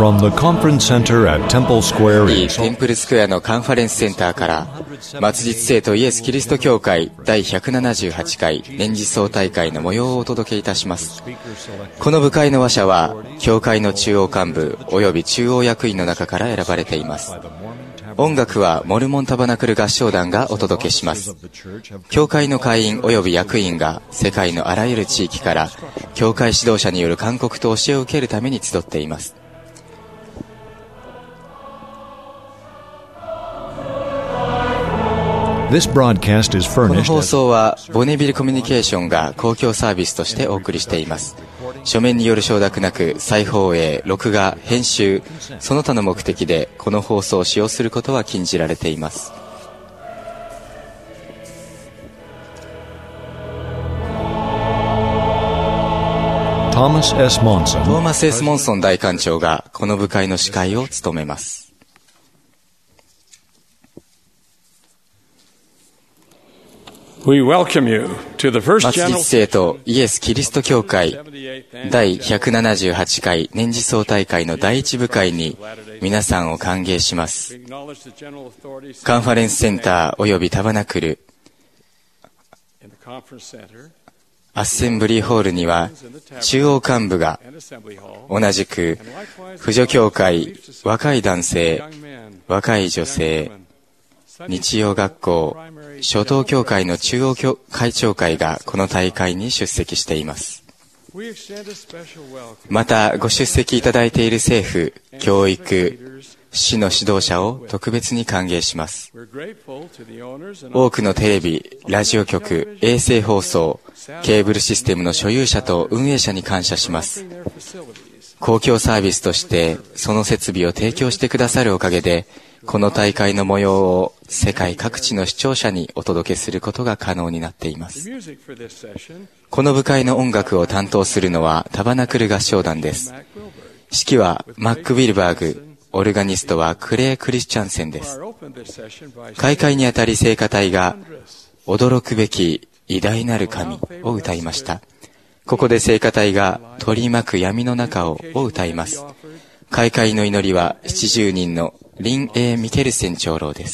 From the conference center at Temple Square テ in ンプルスクエアのカンファレンスセンターから末日聖徒イエス・キリスト教会第178回年次総大会の模様をお届けいたします。この部会の話者は教会の中央幹部および中央役員の中から選ばれています。音楽はモルモンタバナクル合唱団がお届けします。教会の会員および役員が世界のあらゆる地域から教会指導者による勧告と教えを受けるために集っています。 This broadcast is この furnished 放 as 送はボネビルコミュニケーションが公共サービスとしてお送りしています。書面による承諾なく再放映、録画、編集その他の目的でこの放送を使用することは禁じられています。 トーマス・ S. モンソントーマス・ S. モンソン大官長がこの部会の司会を務めます。 We welcome you to the first 末 general 日聖徒イエス・キリスト教会第178回年次総大会の第一部会に皆さんを歓迎します。カンファレンスセンターおよびタバナクルアッセンブリーホールには中央幹部が同じく扶助教会、若い男性、若い女性、日曜学校、初等教会の中央会長会がこの大会に出席しています。またご出席いただいている政府、教育、市の指導者を特別に歓迎します。多くのテレビ、ラジオ局、衛星放送、ケーブルシステムの所有者と運営者に感謝します。公共サービスとしてその設備を提供してくださるおかげでこの大会の模様を世界各地の視聴者にお届けすることが可能になっています。この部会の音楽を担当するのはタバナクル合唱団です。指揮はマック・ウィルバーグ、オルガニストはクレイ・クリスチャンセンです。開会にあたり聖歌隊が驚くべき偉大なる神を歌いました。ここで聖歌隊が取り巻く闇の中を歌います。開会の祈りは70人のリン・エー・ミケルセン長老です。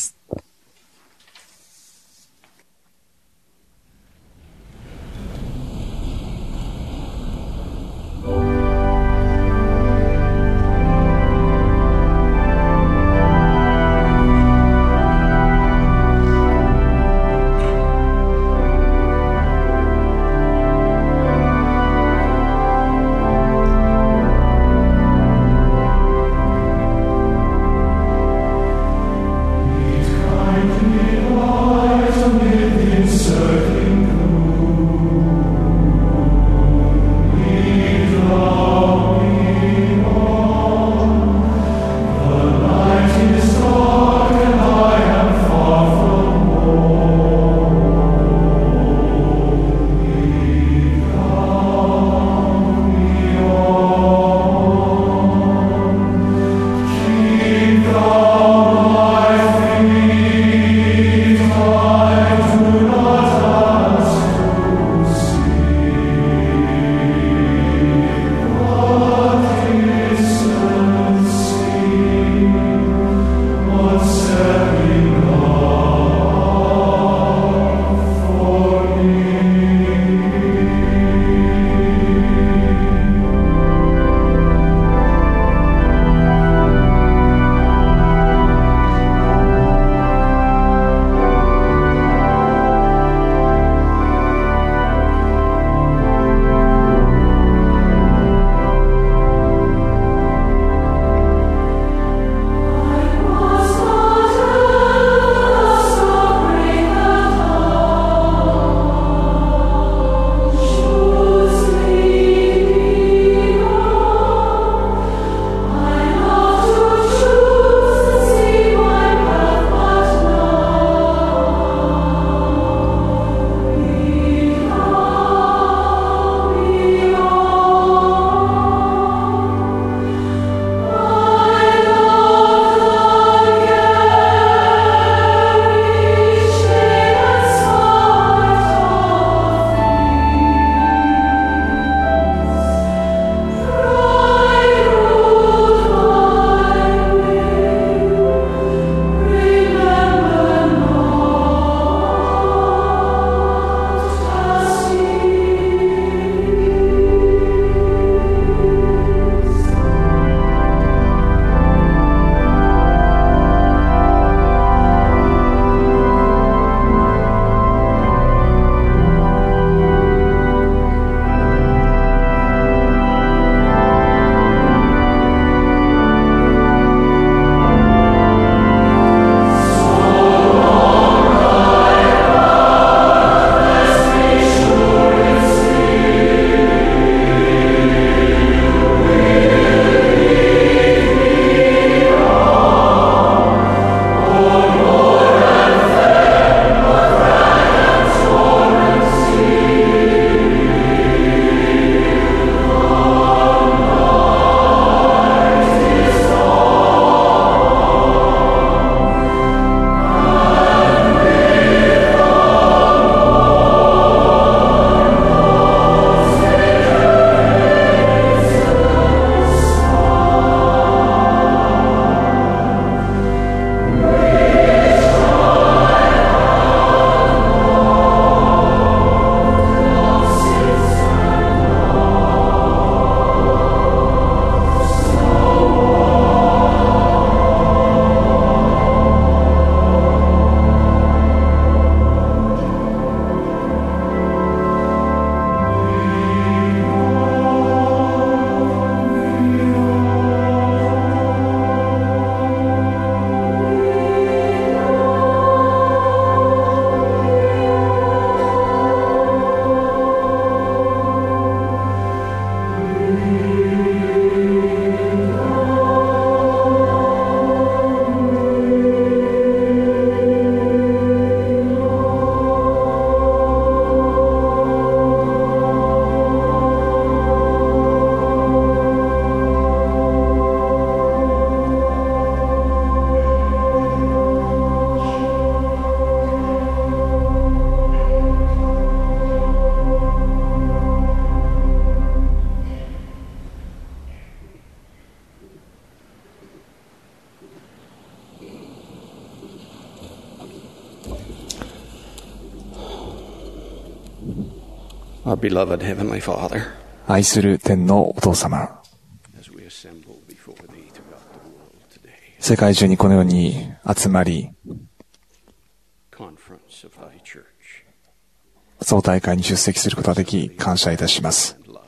Our beloved Heavenly Father, 愛する天のお父様、 as we assemble before Thee throughout the world today, 世界中にこのように集まり、 conference of Thy Church, 総大会に出席することができ感謝いたします。 and love,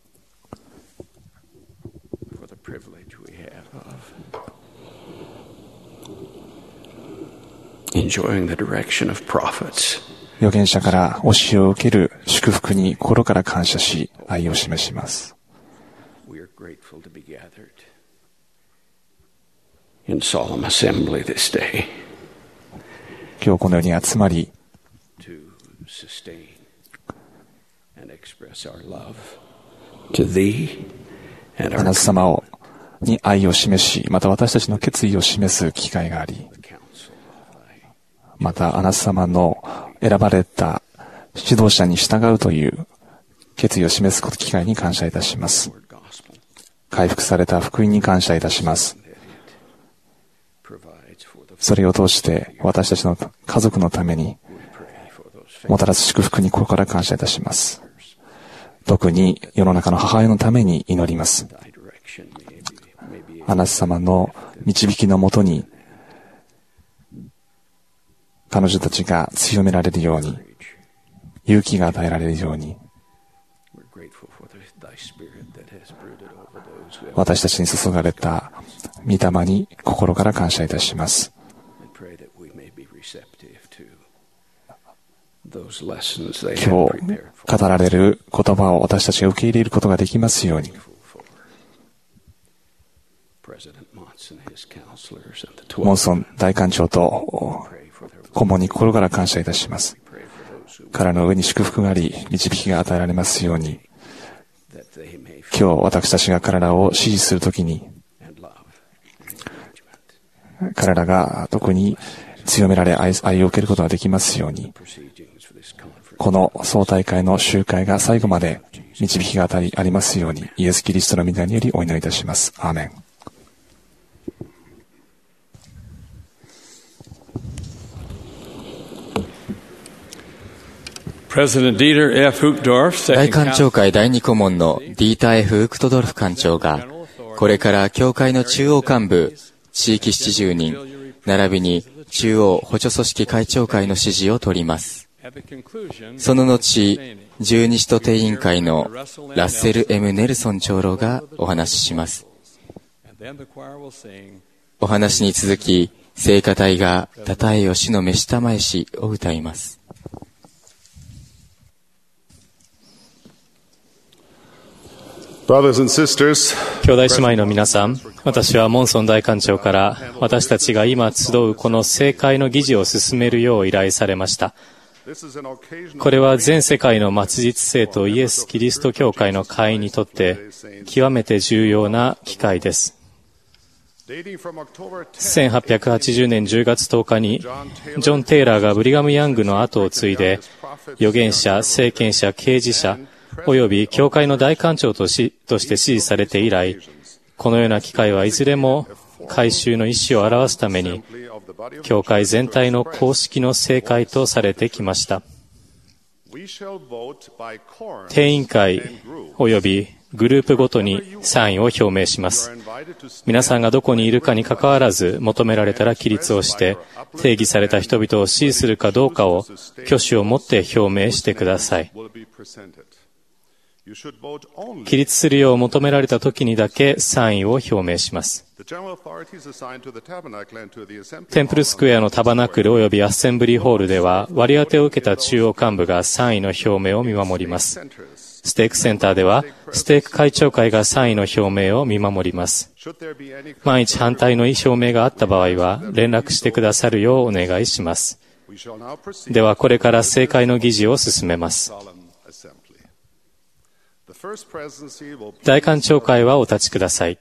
for the privilege we have of enjoying the direction of prophets, 預言者から教えを受ける祝福に心から感謝し、愛を示します。 we are grateful to be gathered in solemn assembly this day 今日このように集まり、 to sustain and express our love to Thee and あ our なた様に愛を示し、また私たちの決意を示す機会があり、 counsel of Thy またあなた様の選ばれた指導者に従うという決意を示す機会に感謝いたします。 Word gospel 回復された福音に感謝いたします。 that it provides for the それを通して私たちの家族のために we pray for those もたらす祝福に心から感謝いたします。特に世の中の母親のために祈ります。 Thy direction may be あなた様の導きのもとに彼女たちが強められるように、勇気が与えられるように、 we're grateful for Thy Spirit that has brooded over those who have 私たちに注がれた御霊に心から感謝いたします。 and pray that we may be receptive to those lessons they 今 have 日 prepared for 語られる言葉を私たちが受け入れることができますように、 President Monson, his counselors, and the モン 12. ソン大官長と Pray for their 共に心から感謝いたします。 pray for those who 彼の上に祝福があり、導きが与えられますように、 that they may 今日私たちが彼らを支持するときに、 and love and encouragement. 彼らが特に強められ愛を受けることができますように、 Proceedings for this conference. この総大会の集会が最後まで導きがありますように、イエス・キリストの御名によりお祈りいたします。アーメン。 President Dieter F. Uchtdorf, 大官庁会第二顧問のディーター F. ウクトドルフ官長が、これから教会の中央幹部、地域70人、並びに中央補助組織会長会の指示を取ります。その後、十二使徒定委員会のラッセル M. ネルソン長老がお話しします。お話に続き、聖歌隊がたたえよ主の召したまえしを歌います。 Brothers and sisters, 兄弟姉妹の皆さん、私はモンソン大官長から私たちが今集うこの聖会の議事を進めるよう依頼されました。これは全世界の末日聖徒イエス・キリスト教会の会員にとって極めて重要な機会です。1880年10月10日にジョン・テイラーがブリガム・ヤングの後を継いで預言者、聖賢者、啓示者および教会の大官長として支持されて以来、このような機会はいずれも改宗の意思を表すために教会全体の公式の聖会とされてきました。定員会およびグループごとに賛意を表明します。皆さんがどこにいるかにかかわらず求められたら起立をして定義された人々を支持するかどうかを挙手を持って表明してください。起立するよう求められた時にだけ賛意を表明します。テンプルスクエアのタバナクルおよびアッセンブリーホールでは割り当てを受けた中央幹部が賛意の表明を見守ります。ステークセンターではステーク会長会が賛意の表明を見守ります。万一反対の表明があった場合は連絡してくださるようお願いします。ではこれから聖会の議事を進めます。大官庁会はお立ちください。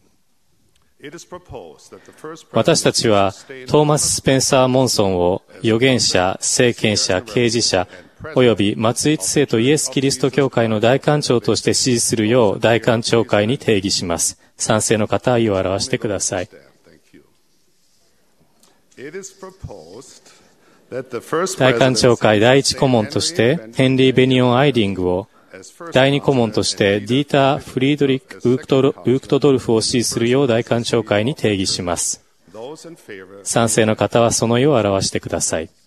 私たちはトーマス・スペンサー・モンソンを預言者、聖賢者、啓示者および末日聖徒イエス・キリスト教会の大官長として支持するよう大官庁会に定義します。賛成の方は意を表してください。 大官庁会第一顧問としてヘンリー・ベニオン・アイリングを、第二顧問としてディーター・フリードリック・ウークトドルフを支持するよう大官庁会に提議します。賛成の方はその意を表してください。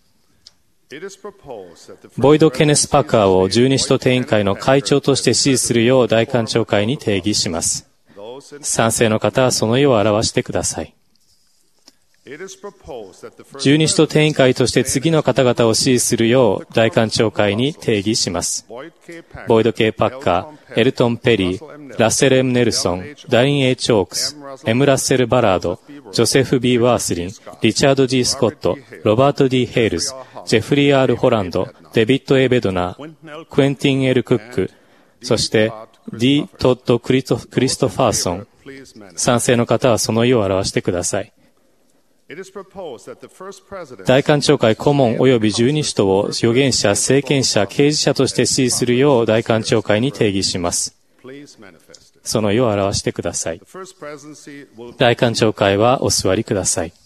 ボイド・ケネス・パカーを十二使徒定員会の会長として支持するよう大官庁会に提議します。賛成の方はその意を表してください。十二使徒定員会として次の方々を支持するよう大官庁会に提議します。ボイド・K・パッカー、エルトン・ペリー、ラッセル・M・ネルソン、ダリン・H・オークス、M・ラッセル・バラード、ジョセフ・ B ・ワースリン、リチャード・ G ・スコット、ロバート・ D ・ヘイルズ、ジェフリー・ R ・ホランド、デビッド・ A ・ベドナー、クエンティン・L・クック、そして D・トッド・クリストファーソン。賛成の方はその意を表してください。大官庁会顧問及び十二使徒を預言者、聖権者、刑事者として支持するよう大官庁会に定義します。その意を表してください。大官庁会はお座りください。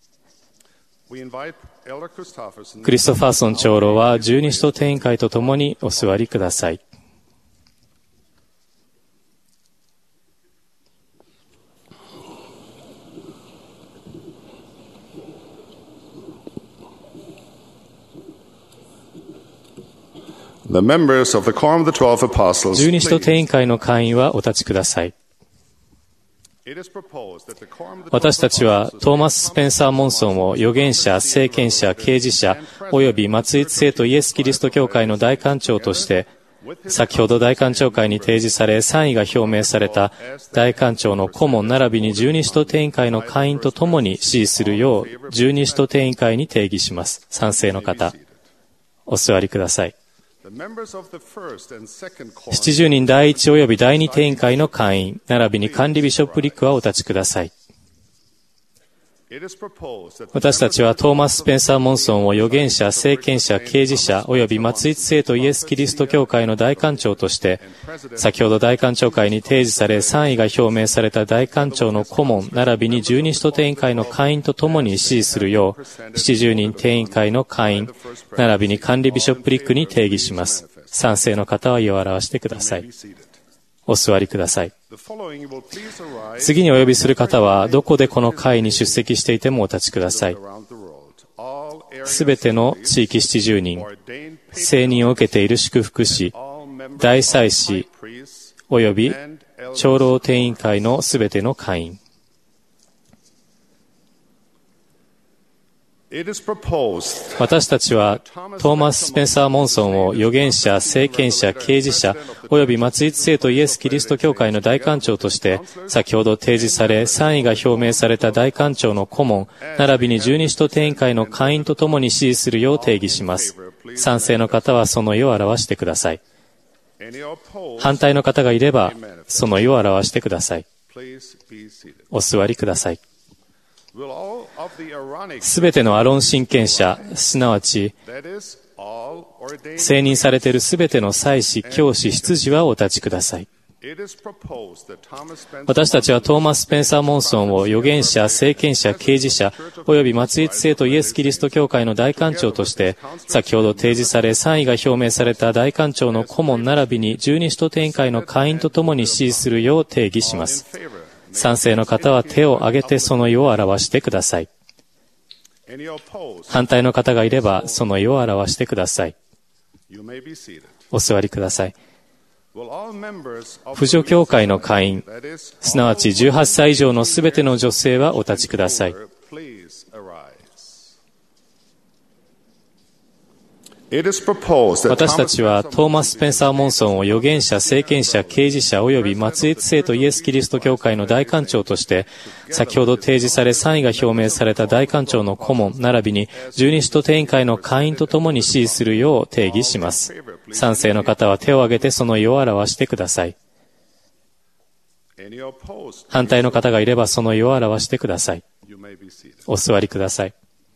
クリストファーソン長老は十二使徒定員会とともにお座りください。 The members of the Quorum of the 12 Apostles, 十二使徒定員会の会員はお立ちください。私たちはトーマス・スペンサー・モンソンを預言者、聖権者、刑事者及び末裔生徒イエス・キリスト教会の大官長として先ほど大官庁会に提示され賛意が表明された大官長の顧問並びに十二使徒定員会の会員とともに支持するよう十二使徒定員会に提議します。賛成の方、お座りください。70人第一及び第二定員会の会員並びに管理ビショップリックはお立ちください。私たちはトーマス・スペンサー・モンソンを預言者、聖権者、刑事者及び末裔生徒イエス・キリスト教会の大官長として先ほど大官庁会に提示され賛意が表明された大官長の顧問並びに十二使徒定員会の会員とともに支持するよう70人定員会の会員並びに管理ビショップリックに提議します。賛成の方は意を表してください。お座りください。次にお呼びする方はどこでこの会に出席していてもお立ちください。すべての地域70人、承認を受けている祝福士、大祭司及び長老定員会のすべての会員。私たちはトーマス・スペンサー・モンソンを預言者、聖権者、刑事者及び末裔生徒イエス・キリスト教会の大官長として先ほど提示され賛意が表明された大官長の顧問並びに十二使徒定員会の会員とともに支持するよう定義します。賛成の方はその意を表してください。反対の方がいればその意を表してください。お座りください。すべてのアロン親権者、すなわち承認されているすべての祭司、教師、執事はお立ちください。私たちはトーマス・スペンサー・モンソンを預言者、聖権者、刑事者及び末裔生徒イエス・キリスト教会の大官長として先ほど提示され賛意が表明された大官長の顧問並びに十二使徒定員会の会員とともに支持するよう定義します。賛成の方は手を挙げてその意を表してください。反対の方がいればその意を表してください。お座りください。扶助教会の会員、すなわち18歳以上のすべての女性はお立ちください。私たちはトーマス・スペンサー・モンソンを預言者、聖権者、刑事者及び末裔生徒イエス・キリスト教会の大官長として先ほど提示され賛意が表明された大官長の顧問並びに十二使徒定員会の会員とともに支持するよう定義します。賛成の方は手を挙げてその意を表してください。反対の方がいればその意を表してください。お座りください。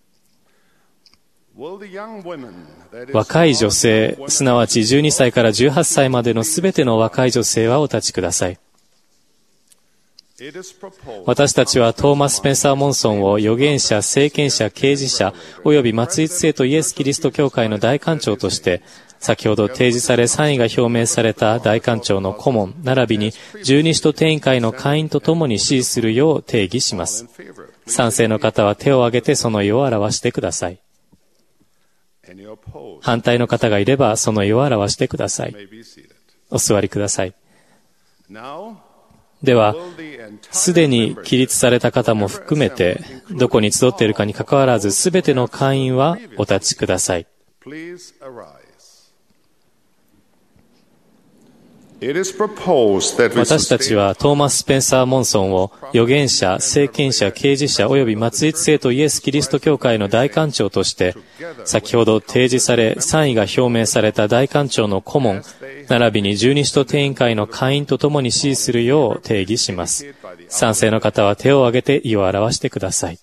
若い女性、すなわち12歳から18歳までのすべての若い女性はお立ちください。 私たちはトーマス・スペンサー・モンソンを預言者、聖剣者、啓示者、及び末日聖徒イエス・キリスト教会の大官長として、先ほど提示され賛意が表明された大官長の顧問、並びに十二使徒定員会の会員とともに支持するよう定義します。賛成の方は手を挙げてその意を表してください。反対の方がいればその意を表してください。お座りください。では、すでに起立された方も含めて、どこに集っているかにかかわらず、すべての会員はお立ちください。私たちはトーマス・スペンサー・モンソンを預言者、聖剣者、啓示者及び末日聖徒イエス・キリスト教会の大官長として、先ほど提示され賛意が表明された大官長の顧問、並びに十二使徒定員会の会員とともに支持するよう定義します。賛成の方は手を挙げて意を表してください。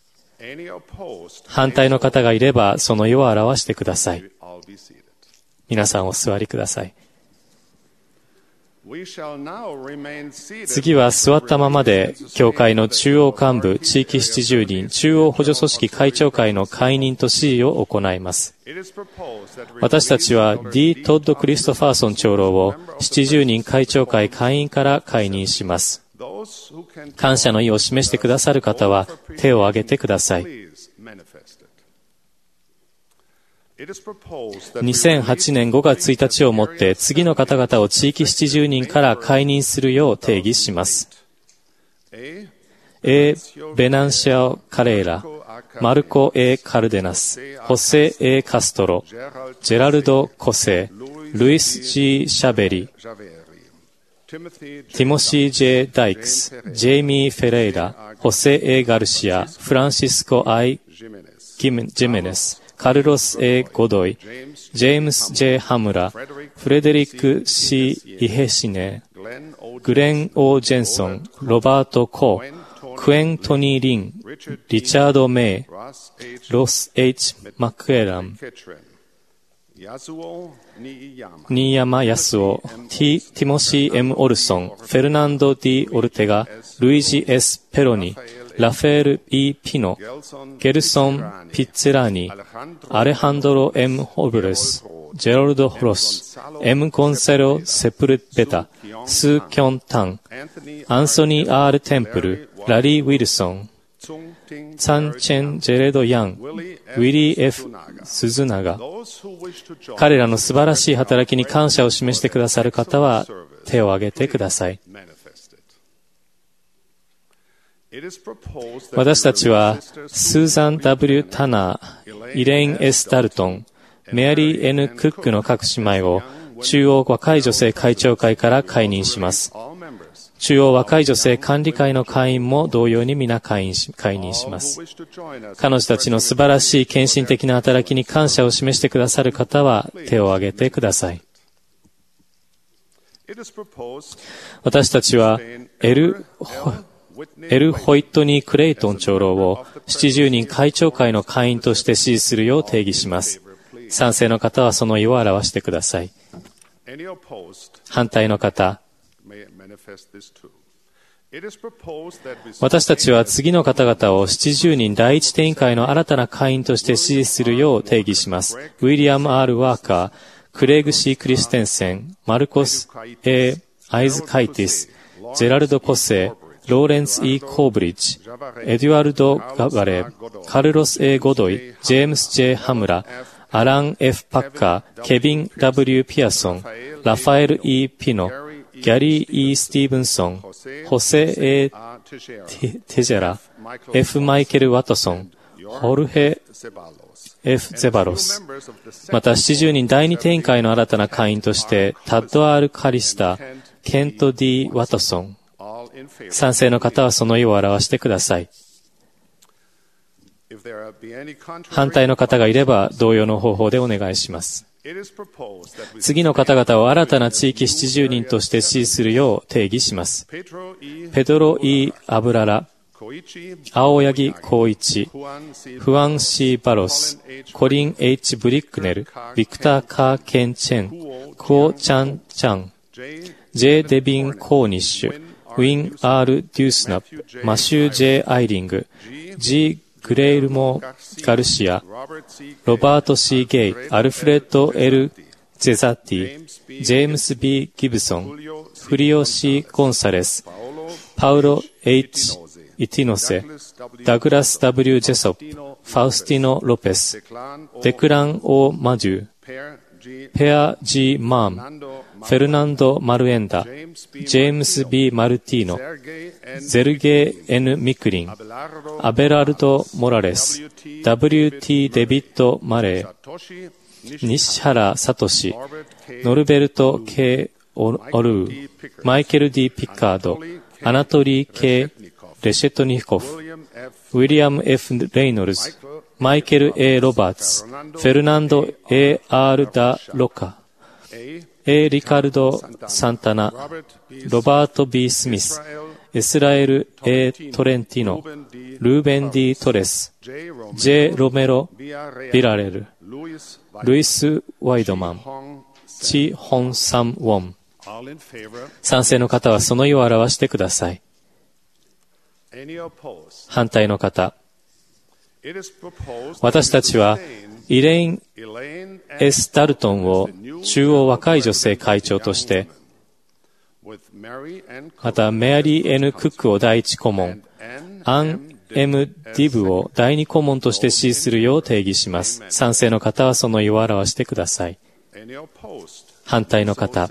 反対の方がいればその意を表してください。皆さんお座りください。次は座ったままで、教会の中央幹部、地域70人、中央補助組織会長会の会人と支持を行います。私たちは D. トッド・クリストファーソン長老を70人会長会会員から解任します。感謝の意を示してくださる方は手を挙げてください。2008年5月1日をもって次の方々を地域70人から解任するよう定義します。A. ベナンシアオ・カレーラ、マルコ A. カルデナス、ホセ A. カストロ、ジェラルド・コセ、ルイス G. シャベリ、ティモシー・ J. ダイクス、ジェイミー・フェレイラ、ホセ A. ガルシア、フランシスコ I. ジメネス、カルロス A. ゴドイ、ジェームス J. ハムラ、フレデリック C. イヘシネ、グレン O. ジェンソン、ロバート・コー、クエン・トニー・リン、リチャード・メイ、ロス H. マクエラン、新山康夫、ティモシー・ M. オルソン、フェルナンド・D. オルテガ、ルイジ・ S. ペロニ、ラフェール・ E. ピノ、ゲルソン・ピッツェラーニ、アレハンドロ・ M. ホブレス、ジェロルド・ホロス、M. ゴンセロ・セプルベタ、スー・キョン・タン、アンソニー・ R. テンプル、ラリー・ウィルソン、ツァン・チェン・ジェレド・ヤン、ウィリー・ F. スズナガ。彼らの素晴らしい働きに感謝を示してくださる方は手を挙げてください。私たちはスーザン・ W ・タナー、イレイン・ S ・ダルトン、メアリー・ N ・クックの各姉妹を中央若い女性会長会から解任します。中央若い女性管理会の会員も同様に皆解任します。彼女たちの素晴らしい献身的な働きに感謝を示してくださる方は手を挙げてください。私たちはエル・ホイットニー・クレイトン長老を70人会長会の会員として支持するよう定義します。賛成の方はその意を表してください。反対の方、私たちは次の方々を70人第一定員会の新たな会員として支持するよう定義します。ウィリアム・ R ・ワーカー、クレイグ・C・クリステンセン、マルコス・ A ・アイズ・カイティス、ジェラルド・コセ、ローレンツ・ E ・コーブリッジ、エデュアルド・ガバレ、カルロス・ A ・ゴドイ、ジェームス・ J ・ハムラ、アラン・ F ・パッカー、ケビン・ W ・ピアソン、ラファエル・ E ・ピノ、ギャリー・ E ・スティーブンソン、ホセ・ A ・テジェラ、F ・マイケル・ワトソン、ホルヘ・ F ・ゼバロス。また70人第二定員会の新たな会員としてタッド・R・カリスタ、ケント・ D ・ワトソン。賛成の方はその意を表してください。反対の方がいれば同様の方法でお願いします。次の方々を新たな地域70人として支持するよう定義します。ペドロ・ E ・アブララ、青柳光一、フアン・C・バロス、コリン・ H ・ブリックネル、ビクター・カー・ケン・チェン、クオ・チャン・チャン、J ・デビン・コーニッシュ、 ウィン・ R ・デュースナップ、マシュー・ J ・アイリング、G ・グレイルモ・ガルシア、ロバート・ C ・ゲイ、アルフレッド・ L ・ゼザティ、ジェームス・ B ・ギブソン、フリオ・C ・ゴンサレス、パウロ・ H ・イティノセ、ダグラス・ W ・ジェソップ、ファウスティノ・ロペス、デクラン・オ・マジュ、ペア・G・マーム、フェルナンド・マルエンダ、ジェームス・ B ・マルティーノ、ゼルゲイ・ N ・ミクリン、アベラルド・モラレス、W.T. デビッド・マレー、西原聡、ノルベルト・ K ・オルー、マイケル・ D ・ピッカード、アナトリー・ K ・レシェトニコフ、ウィリアム・ F ・レイノルズ、マイケル・ A ・ロバーツ、フェルナンド・ A ・R ・ダ・ロカ、A ・リカルド・サンタナ、ロバート・ B ・スミス、エスラエル・ A ・トレンティノ、ルーベン・D ・トレス、J ・ロメロ・ビラレル、ルイス・ワイドマン、チ・ホン・サム・ウォン。賛成の方はその意を表してください。反対の方。私たちはイレイン・S・ダルトンを中央若い女性会長として、またメアリー・ N ・クックを第一顧問、アン・M・ディブを第二顧問として支持するよう定義します。賛成の方はその意を表してください。反対の方。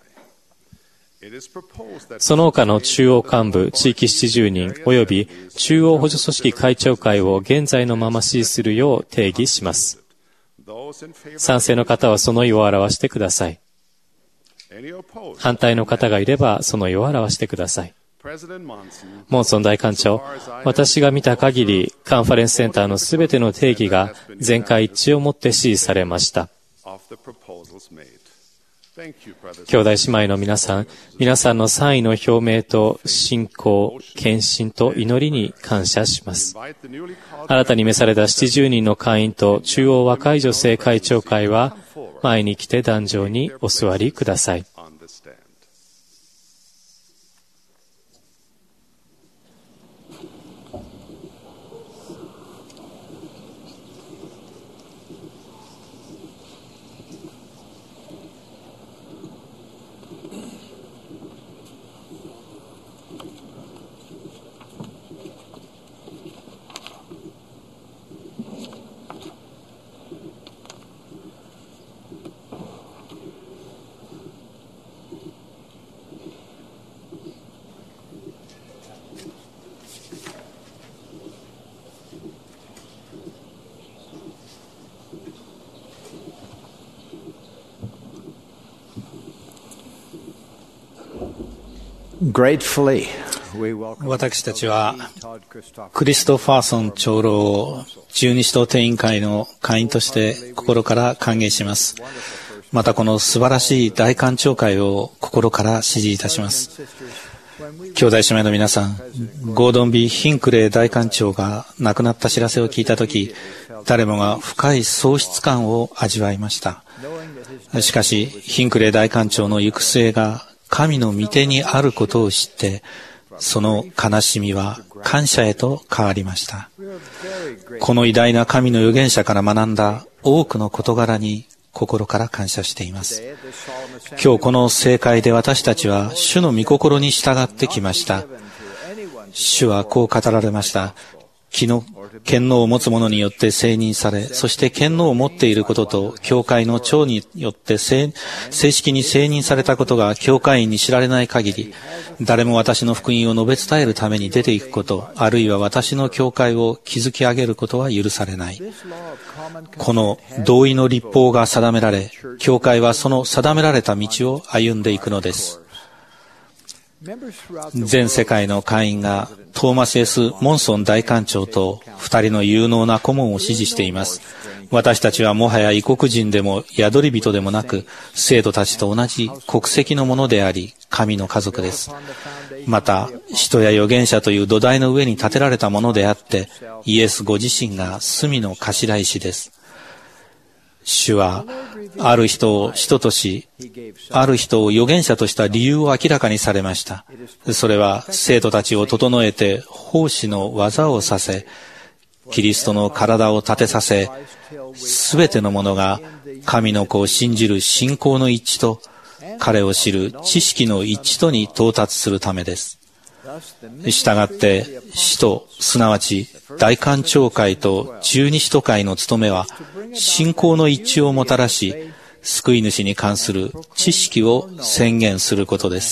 その他の中央幹部、地域70人及び中央補助組織会長会を現在のまま支持するよう定義します。賛成の方はその意を表してください。反対の方がいればその意を表してください。モンソン大官長、私が見た限りカンファレンスセンターのすべての定義が全会一致をもって支持されました。兄弟姉妹の皆さんの賛意の表明と信仰、献身と祈りに感謝します。新たに召された70人の会員と中央若い女性会長会は前に来て壇上にお座りください。 私たちはクリストファーソン長老を十二使徒定員会の会員として心から歓迎します。またこの素晴らしい大官庁会を心から支持いたします。兄弟姉妹の皆さん、ゴードン・ビー・ヒンクレイ大官庁が亡くなった知らせを聞いたとき、誰もが深い喪失感を味わいました。しかしヒンクレイ大官庁の行く末が神の御手にあることを知って、その悲しみは感謝へと変わりました。この偉大な神の預言者から学んだ多くの事柄に心から感謝しています。今日この聖会で私たちは主の御心に従ってきました。主はこう語られました。権能を持つ者によって承認され、そして権能を持っていることと、教会の長によって正式に承認されたことが教会員に知られない限り、誰も私の福音を述べ伝えるために出ていくこと、あるいは私の教会を築き上げることは許されない。この同意の律法が定められ、教会はその定められた道を歩んでいくのです。全世界の会員がトーマス・ S ・モンソン大官長と2人の有能な顧問を支持しています。私たちはもはや異国人でも宿り人でもなく、生徒たちと同じ国籍のものであり、神の家族です。また、使徒や預言者という土台の上に建てられたものであって、イエスご自身が隅の頭石です。主はある人を使徒とし、ある人を預言者とした理由を明らかにされました。それは生徒たちを整えて奉仕の技をさせ、キリストの体を立てさせ、すべての者が神の子を信じる信仰の一致と、彼を知る知識の一致とに到達するためです。したがって、使徒、すなわち大官庁会と十二使徒会の務めは、信仰の一致をもたらし、救い主に関する知識を宣言することです。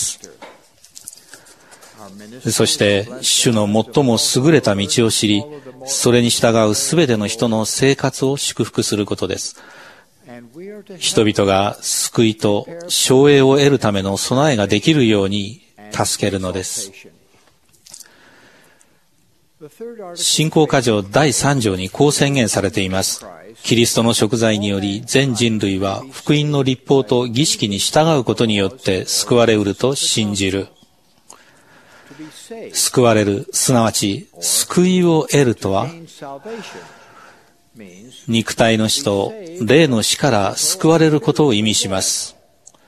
そして、主の最も優れた道を知り、それに従うすべての人の生活を祝福することです。人々が救いと称栄を得るための備えができるように助けるのです。信仰箇条第3条にこう宣言されています。キリストの贖罪により全人類は福音の律法と儀式に従うことによって救われうると信じる。救われる、すなわち救いを得るとは、肉体の死と霊の死から救われることを意味します。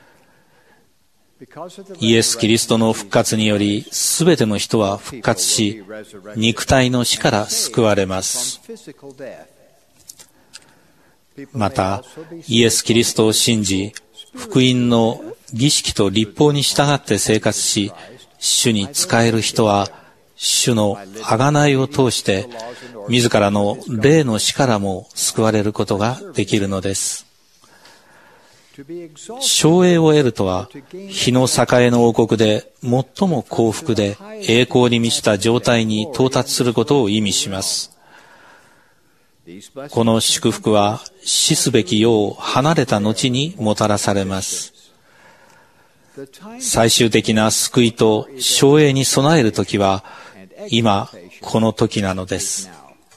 イエス・キリストの復活により、すべての人は復活し、肉体の死から救われます。また、イエス・キリストを信じ、福音の儀式と律法に従って生活し、主に仕える人は、主の贖いを通して、自らの霊の死からも救われることができるのです。称栄を得るとは、日の栄の王国で最も幸福で栄光に満ちた状態に到達することを意味します。この祝福は死すべき世を離れた後にもたらされます。最終的な救いと称栄に備えるときは、今この時なのです。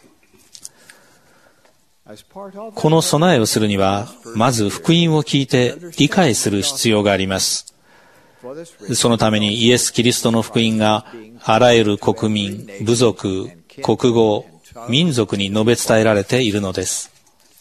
この備えをするには、まず福音を聞いて理解する必要があります。そのためにイエス・キリストの福音があらゆる国民、部族、国語、民族に述べ伝えられているのです。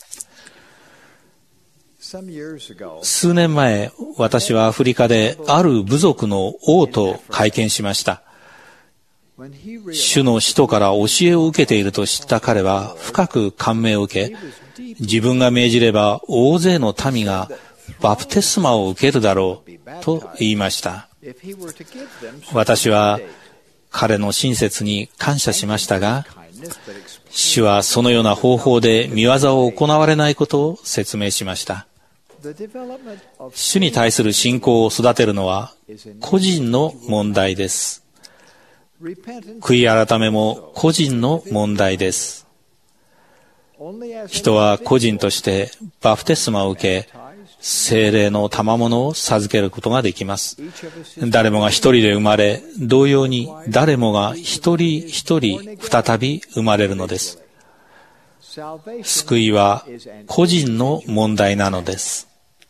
数年前、私はアフリカである部族の王と会見しました。主の使徒から教えを受けていると知った彼は深く感銘を受け、自分が命じれば大勢の民がバプテスマを受けるだろうと言いました。私は彼の親切に感謝しましたが、主はそのような方法で御業を行われないことを説明しました。主に対する信仰を育てるのは個人の問題です。悔い改めも個人の問題です。人は個人としてバプテスマを受け、聖霊の賜物を授けることができます。誰もが一人で生まれ、同様に誰もが一人一人再び生まれるのです。救いは個人の問題なのです。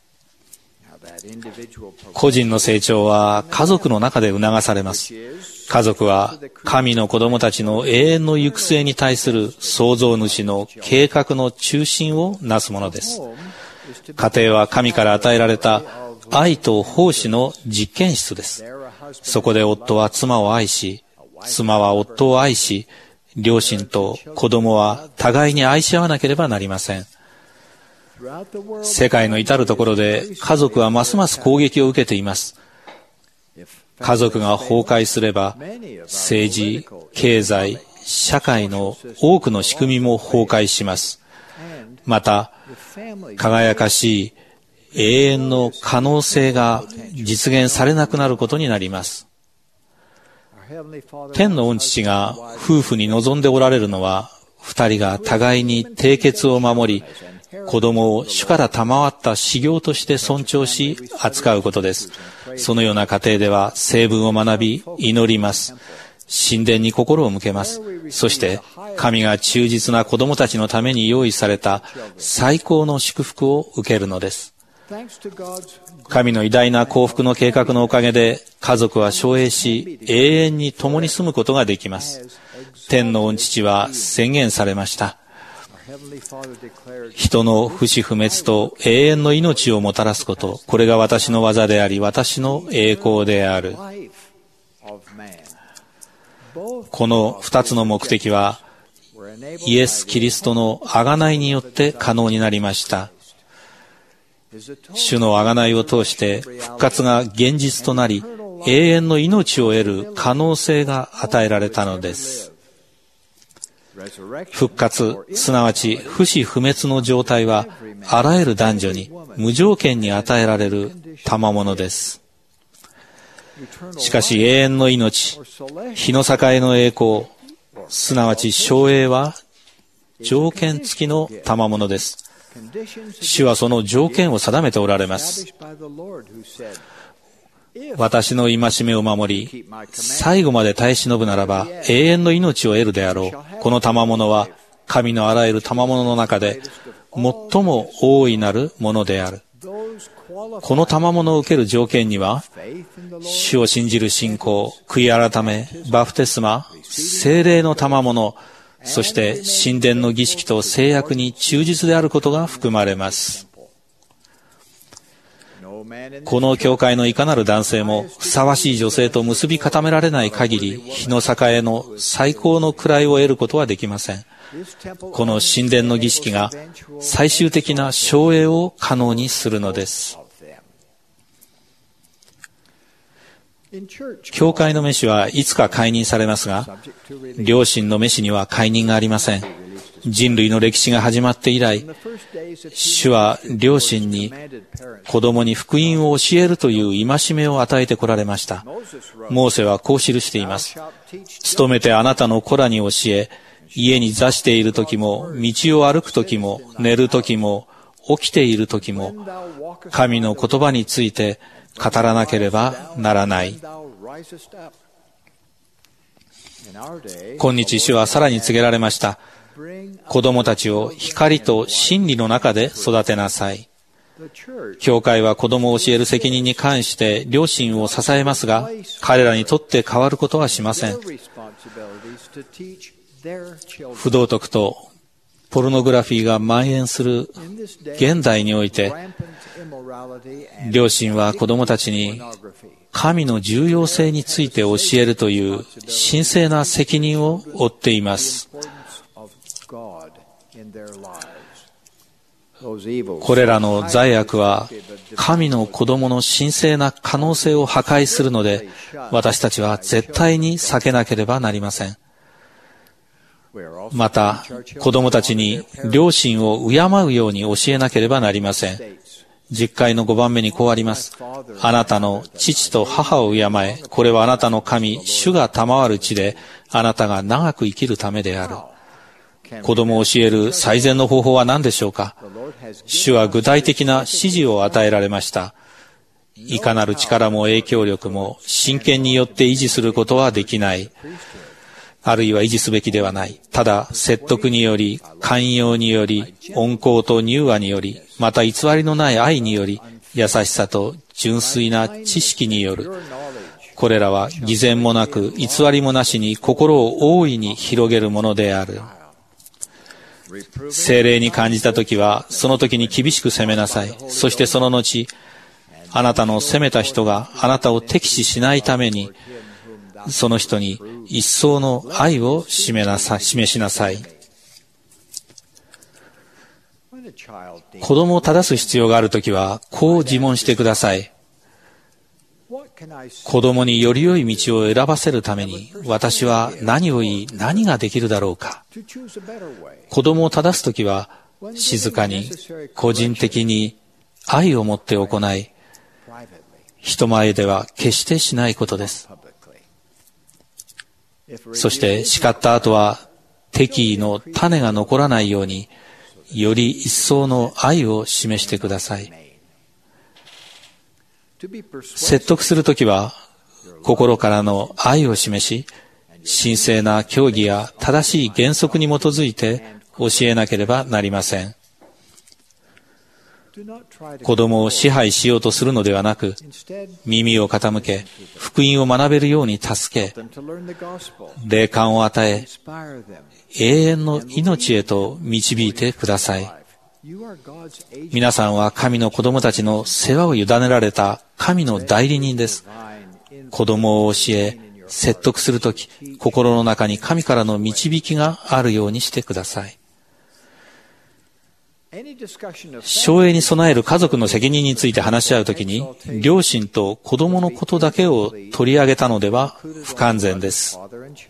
個人の成長は家族の中で促されます。家族は神の子供たちの永遠の行く末に対する創造主の計画の中心をなすものです。家庭は神から与えられた愛と奉仕の実験室です。そこで夫は妻を愛し、妻は夫を愛し、両親と子供は互いに愛し合わなければなりません。世界の至るところで家族はますます攻撃を受けています。家族が崩壊すれば、政治、経済、社会の多くの仕組みも崩壊します。また、輝かしい永遠の可能性が実現されなくなることになります。天の御父が夫婦に望んでおられるのは、二人が互いに締結を守り、子供を主から賜った修行として尊重し扱うことです。そのような家庭では聖文を学び祈ります。神殿に心を向けます。そして神が忠実な子供たちのために用意された最高の祝福を受けるのです。神の偉大な幸福の計画のおかげで家族は昌栄し永遠に共に住むことができます。天の御父は宣言されました。 人の不死不滅と永遠の命をもたらすこと、これが私の技であり、私の栄光である。この二つの目的は、イエス・キリストの贖いによって可能になりました。主の贖いを通して復活が現実となり、永遠の命を得る可能性が与えられたのです。復活、すなわち不死不滅の状態は、あらゆる男女に無条件に与えられる賜物です。しかし永遠の命、日の栄の栄光、すなわち称栄は条件付きの賜物です。主はその条件を定めておられます。私の戒めを守り、最後まで耐え忍ぶならば永遠の命を得るであろう。この賜物は神のあらゆる賜物の中で最も大いなるものである。この賜物を受ける条件には、主を信じる信仰、悔い改め、バプテスマ、聖霊の賜物、そして神殿の儀式と制約に忠実であることが含まれます。この教会のいかなる男性もふさわしい女性と結び固められない限り、日の栄の最高の位を得ることはできません。この神殿の儀式が最終的な称栄を可能にするのです。教会の召しはいつか解任されますが、良心の召しには解任がありません。人類の歴史が始まって以来、主は良心に子供に福音を教えるという戒めを与えてこられました。モーセはこう記しています。努めてあなたの子らに教え、家に座している時も、道を歩く時も、寝る時も、起きている時も、神の言葉について語らなければならない。今日主はさらに告げられました。子供たちを光と真理の中で育てなさい。教会は子供を教える責任に関して良心を支えますが、彼らにとって変わることはしません。不道徳とポルノグラフィーが蔓延する現代において、両親は子供たちに神の重要性について教えるという神聖な責任を負っています。これらの罪悪は神の子供の神聖な可能性を破壊するので、私たちは絶対に避けなければなりません。また、子供たちに良心を敬うように教えなければなりません。十戒の5番目にこうあります。あなたの父と母を敬え。これはあなたの神、主が賜る地で、あなたが長く生きるためである。子供を教える最善の方法は何でしょうか。主は具体的な指示を与えられました。いかなる力も影響力も真剣によって維持することはできない。あるいは維持すべきではない。ただ、説得により、寛容により、温厚と柔和により、また偽りのない愛により、優しさと純粋な知識による。これらは偽善もなく、偽りもなしに心を大いに広げるものである。聖霊に感じたときは、その時に厳しく責めなさい。そしてその後、あなたの責めた人があなたを敵視しないために、その人に一層の愛を示しなさい。子供を正す必要があるときは、こう自問してください。子供により良い道を選ばせるために、私は何を言い、何ができるだろうか。子供を正すときは、静かに、個人的に愛を持って行い、人前では決してしないことです。そして叱った後は敵意の種が残らないように、より一層の愛を示してください。説得するときは、心からの愛を示し、神聖な教義や正しい原則に基づいて教えなければなりません。 子供を支配しようとするのではなく、耳を傾け、福音を学べるように助け、霊感を与え、永遠の命へと導いてください。皆さんは神の子供たちの世話を委ねられた神の代理人です。子供を教え、説得するとき、心の中に神からの導きがあるようにしてください。省エに備える家族の責任について話し合うときに、両親と子供のことだけを取り上げたのでは不完全です。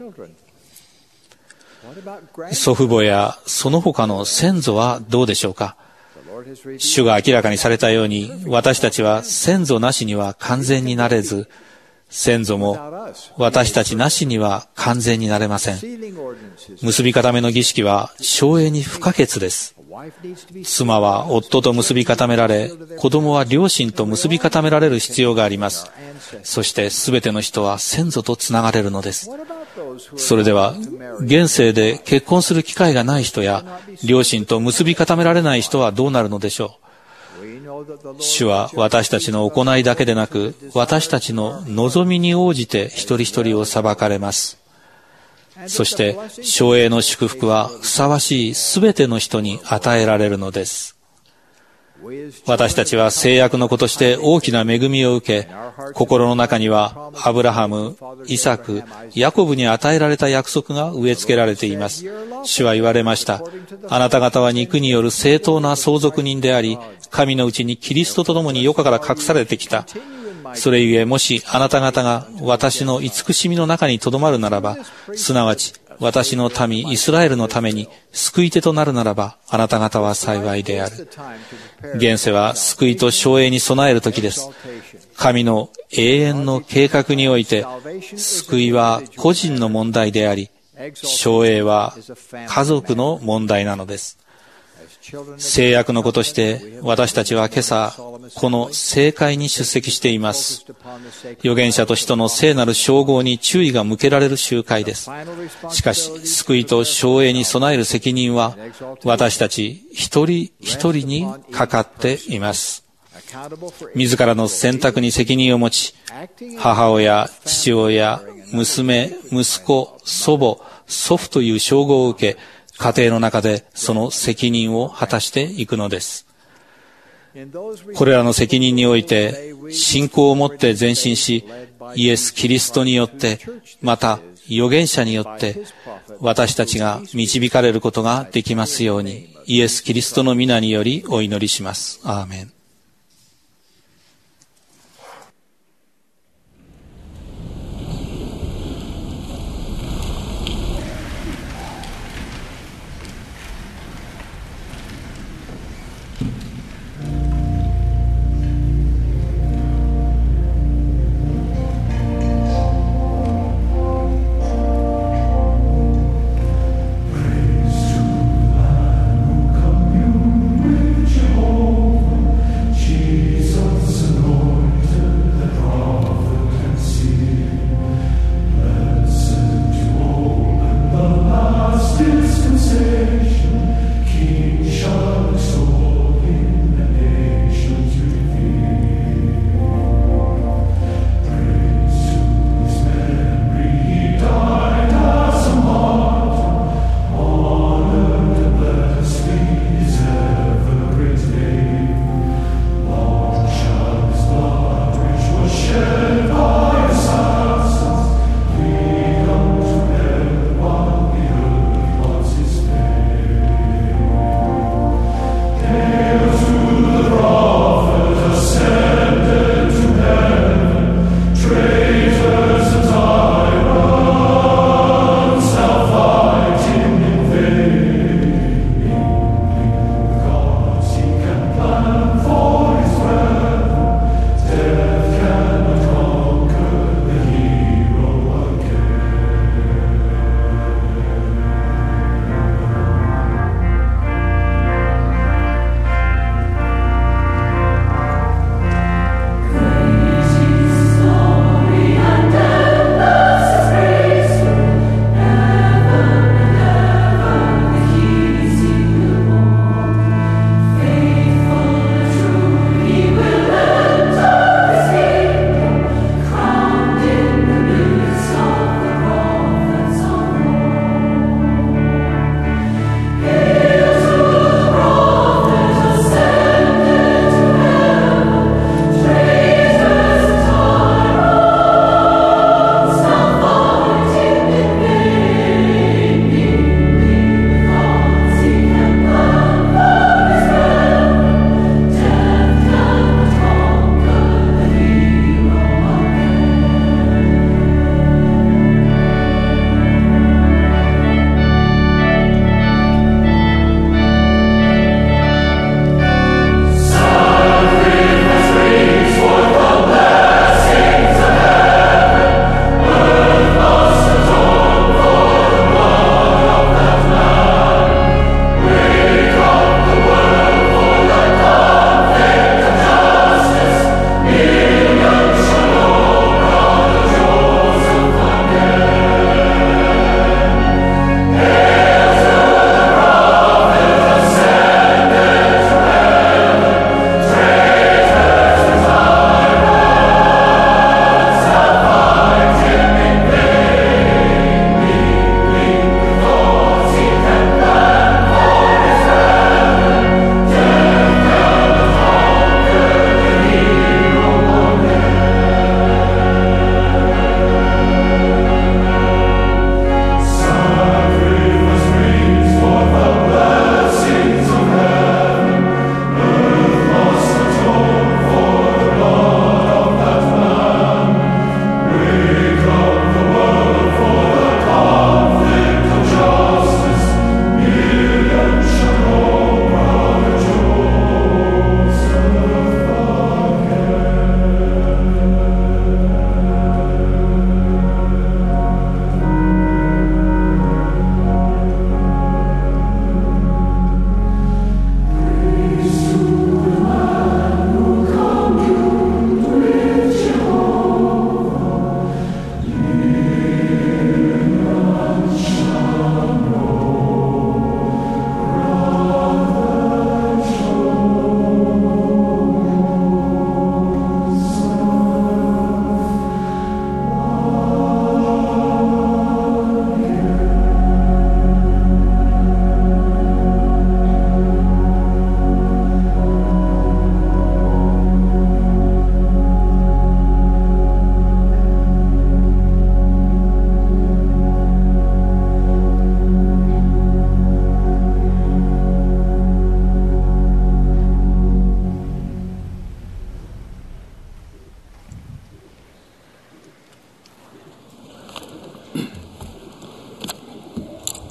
祖父母やその他の先祖はどうでしょうか。主が明らかにされたように、私たちは先祖なしには完全になれず、先祖も私たちなしには完全になれません。結び固めの儀式は省エに不可欠です。妻は夫と結び固められ、子供は両親と結び固められる必要があります。そしてすべての人は先祖とつながれるのです。それでは、現世で結婚する機会がない人や、両親と結び固められない人はどうなるのでしょう。主は私たちの行いだけでなく、私たちの望みに応じて一人一人を裁かれます。そして、生栄の祝福はふさわしいすべての人に与えられるのです。私たちは制約の子として大きな恵みを受け、心の中にはアブラハム、イサク、ヤコブに与えられた約束が植え付けられています。主は言われました。あなた方は肉による正当な相続人であり、神のうちにキリストと共に世から隠されてきた。それゆえ、もしあなた方が私の慈しみの中にとどまるならば、すなわち私の民イスラエルのために救い手となるならば、あなた方は幸いである。現世は救いと生栄に備える時です。神の永遠の計画において、救いは個人の問題であり、生栄は家族の問題なのです。制約の子として私たちは今朝この聖会に出席しています。預言者と使徒の聖なる称号に注意が向けられる集会です。しかし救いと生栄に備える責任は私たち一人一人にかかっています。自らの選択に責任を持ち、母親、父親、娘、息子、祖母、祖父という称号を受け、家庭の中でその責任を果たしていくのです。これらの責任において信仰を持って前進し、イエス・キリストによって、また預言者によって私たちが導かれることができますように、イエス・キリストの皆によりお祈りします。アーメン。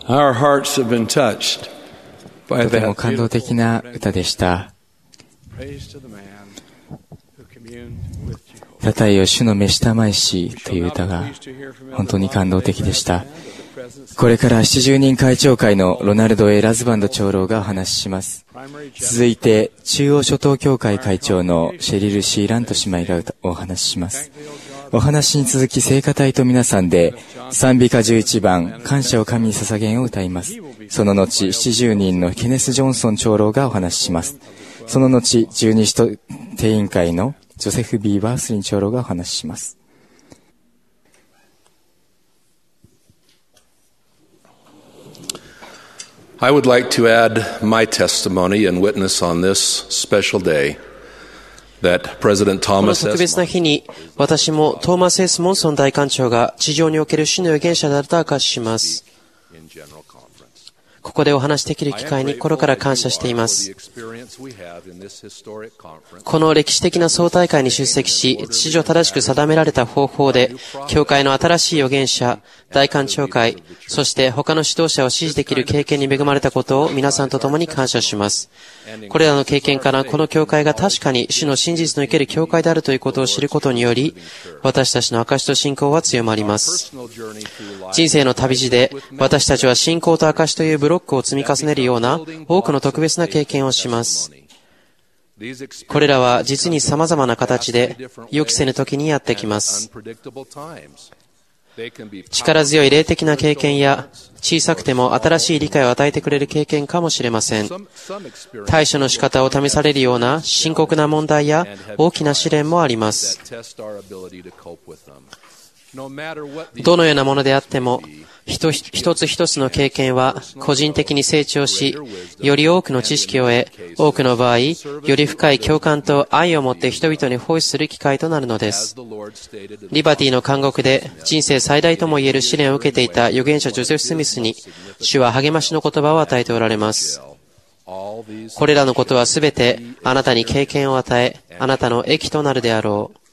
Our hearts have been touched by とても that 感動的な歌でした。 praise to the man who communed with Jehovah. たたえよ主の召したまえしという歌が本当に感動的でした。これから70人会長会のロナルド・エラズバンド長老がお話しします。続いて中央諸島協会会長のシェリル・シーラント姉妹がお話しします。お話に続き聖歌隊と皆さんで賛美歌11番感謝を神に捧げんを歌います。その後70人のケネス・ジョンソン長老がお話しします。その後十二使徒定員会のジョセフ・ B ・バースリン長老がお話しします。 I would like to add my testimony and witness on this special day that President この Thomas 特別な日に私もトーマス・S・モンソン大官長が地上における主の預言者であると明かしします。ここでお話しできる機会に心から感謝しています。この歴史的な総大会に出席し、秩序正しく定められた方法で、教会の新しい預言者、大官長会、そして他の指導者を支持できる経験に恵まれたことを皆さんと共に感謝します。これらの経験からこの教会が確かに主の真実の生ける教会であるということを知ることにより、私たちの証と信仰は強まります。人生の旅路で私たちは信仰と証というブロックを積み重ねるような多くの特別な経験をします。これらは実に様々な形で予期せぬ時にやってきます。力強い霊的な経験や小さくても新しい理解を与えてくれる経験かもしれません。対処の仕方を試されるような深刻な問題や大きな試練もあります。どのようなものであっても一つ一つの経験は個人的に成長し、より多くの知識を得、多くの場合、より深い共感と愛を持って人々に奉仕する機会となるのです。リバティの監獄で人生最大ともいえる試練を受けていた預言者ジョセフ・スミスに、主は励ましの言葉を与えておられます。これらのことはすべてあなたに経験を与え、あなたの益となるであろう。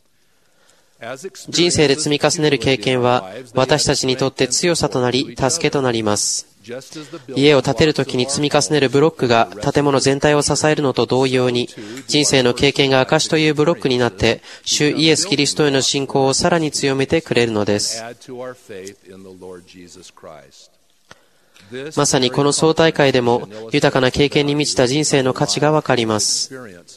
人生で積み重ねる経験は私たちにとって強さとなり助けとなります。家を建てるときに積み重ねるブロックが建物全体を支えるのと同様に、人生の経験が証というブロックになって主イエス・キリストへの信仰をさらに強めてくれるのです。まさにこの総大会でも豊かな経験に満ちた人生の価値がわかります。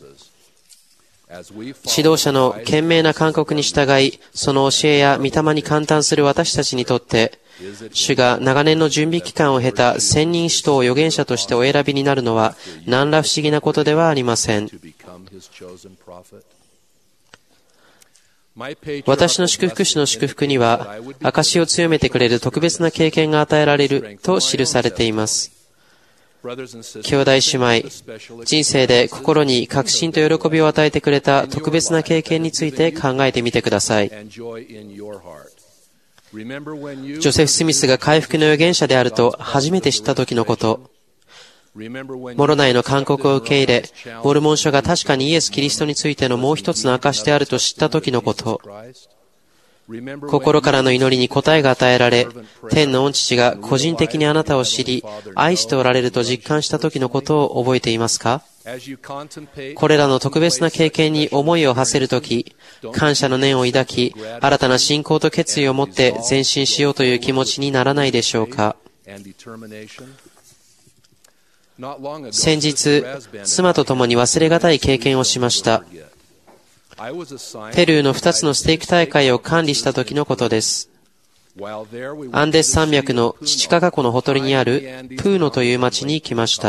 指導者の懸命な勧告に従い、その教えや御霊に感嘆する私たちにとって、主が長年の準備期間を経た千人使徒を預言者としてお選びになるのは何ら不思議なことではありません。私の祝福主の祝福には、証を強めてくれる特別な経験が与えられると記されています。兄弟姉妹、人生で心に確信と喜びを与えてくれた特別な経験について考えてみてください。ジョセフ・スミスが回復の預言者であると初めて知った時のこと、モロナイの勧告を受け入れ、モルモン書が確かにイエス・キリストについてのもう一つの証であると知った時のこと、心からの祈りに答えが与えられ、天の御父が個人的にあなたを知り、愛しておられると実感した時のことを覚えていますか？これらの特別な経験に思いを馳せるとき、感謝の念を抱き、新たな信仰と決意を持って前進しようという気持ちにならないでしょうか？先日、妻と共に忘れがたい経験をしました。ペルーの2つのステーキ大会を管理した時のことです。アンデス山脈のチチカカ湖のほとりにあるプーノという町に行きました。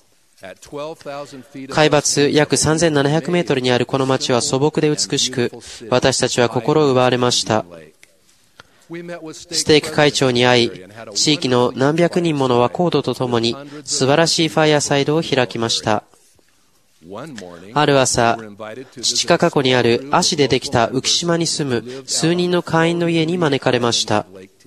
海抜約3700メートルにあるこの町は素朴で美しく、私たちは心を奪われました。ステーキ会長に会い、地域の何百人もの若人と共に素晴らしいファイアサイドを開きました。ある朝、チチカカ湖にある足でできた浮島に住む数人の会員の家に招かれました。